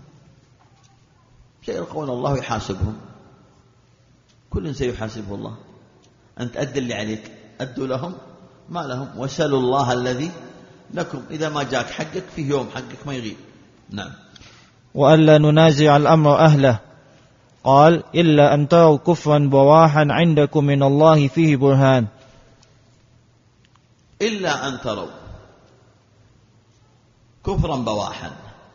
سيلقون الله يحاسبهم، كل سيحاسبه الله. أنت أدل اللي عليك، أدوا لهم ما لهم، وسلوا الله الذي لكم، إذا ما جاك حقك فيه يوم حقك ما يغيب. نعم. وألا ننازع الأمر أهله، قال: إلا أن تروا كفرا بواحا عندكم من الله فيه برهان. إلا أن تروا كفرا بواحا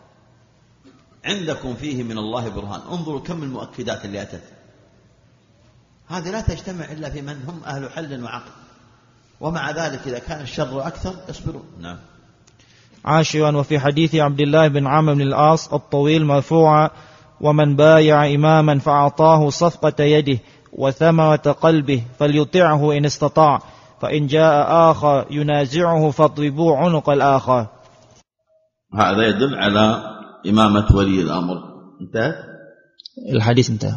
عندكم فيه من الله برهان. انظروا كم المؤكدات اللي أتت، هذه لا تجتمع إلا في من هم أهل حل وعقل، ومع ذلك إذا كان الشر أكثر يصبرون. نعم. عاشرا، وفي حديث عبد الله بن عمرو بن العاص الطويل مرفوعا: ومن بايع إماما فأعطاه صفقة يده وثمرة قلبه فليطعه إن استطاع، فإن جاء آخر ينازعه فاضربوا عنق الآخر. هذا يدل على إمامة ولي الأمر. انتهى الحديث، انتهى.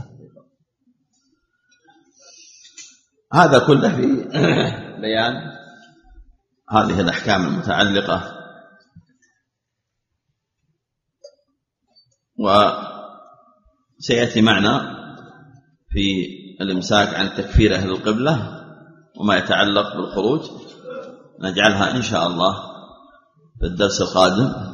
هذا كله في بيان هذه الأحكام المتعلقة، وسيأتي معنا في الإمساك عن تكفير أهل القبلة وما يتعلق بالخروج، نجعلها إن شاء الله في الدرس القادم.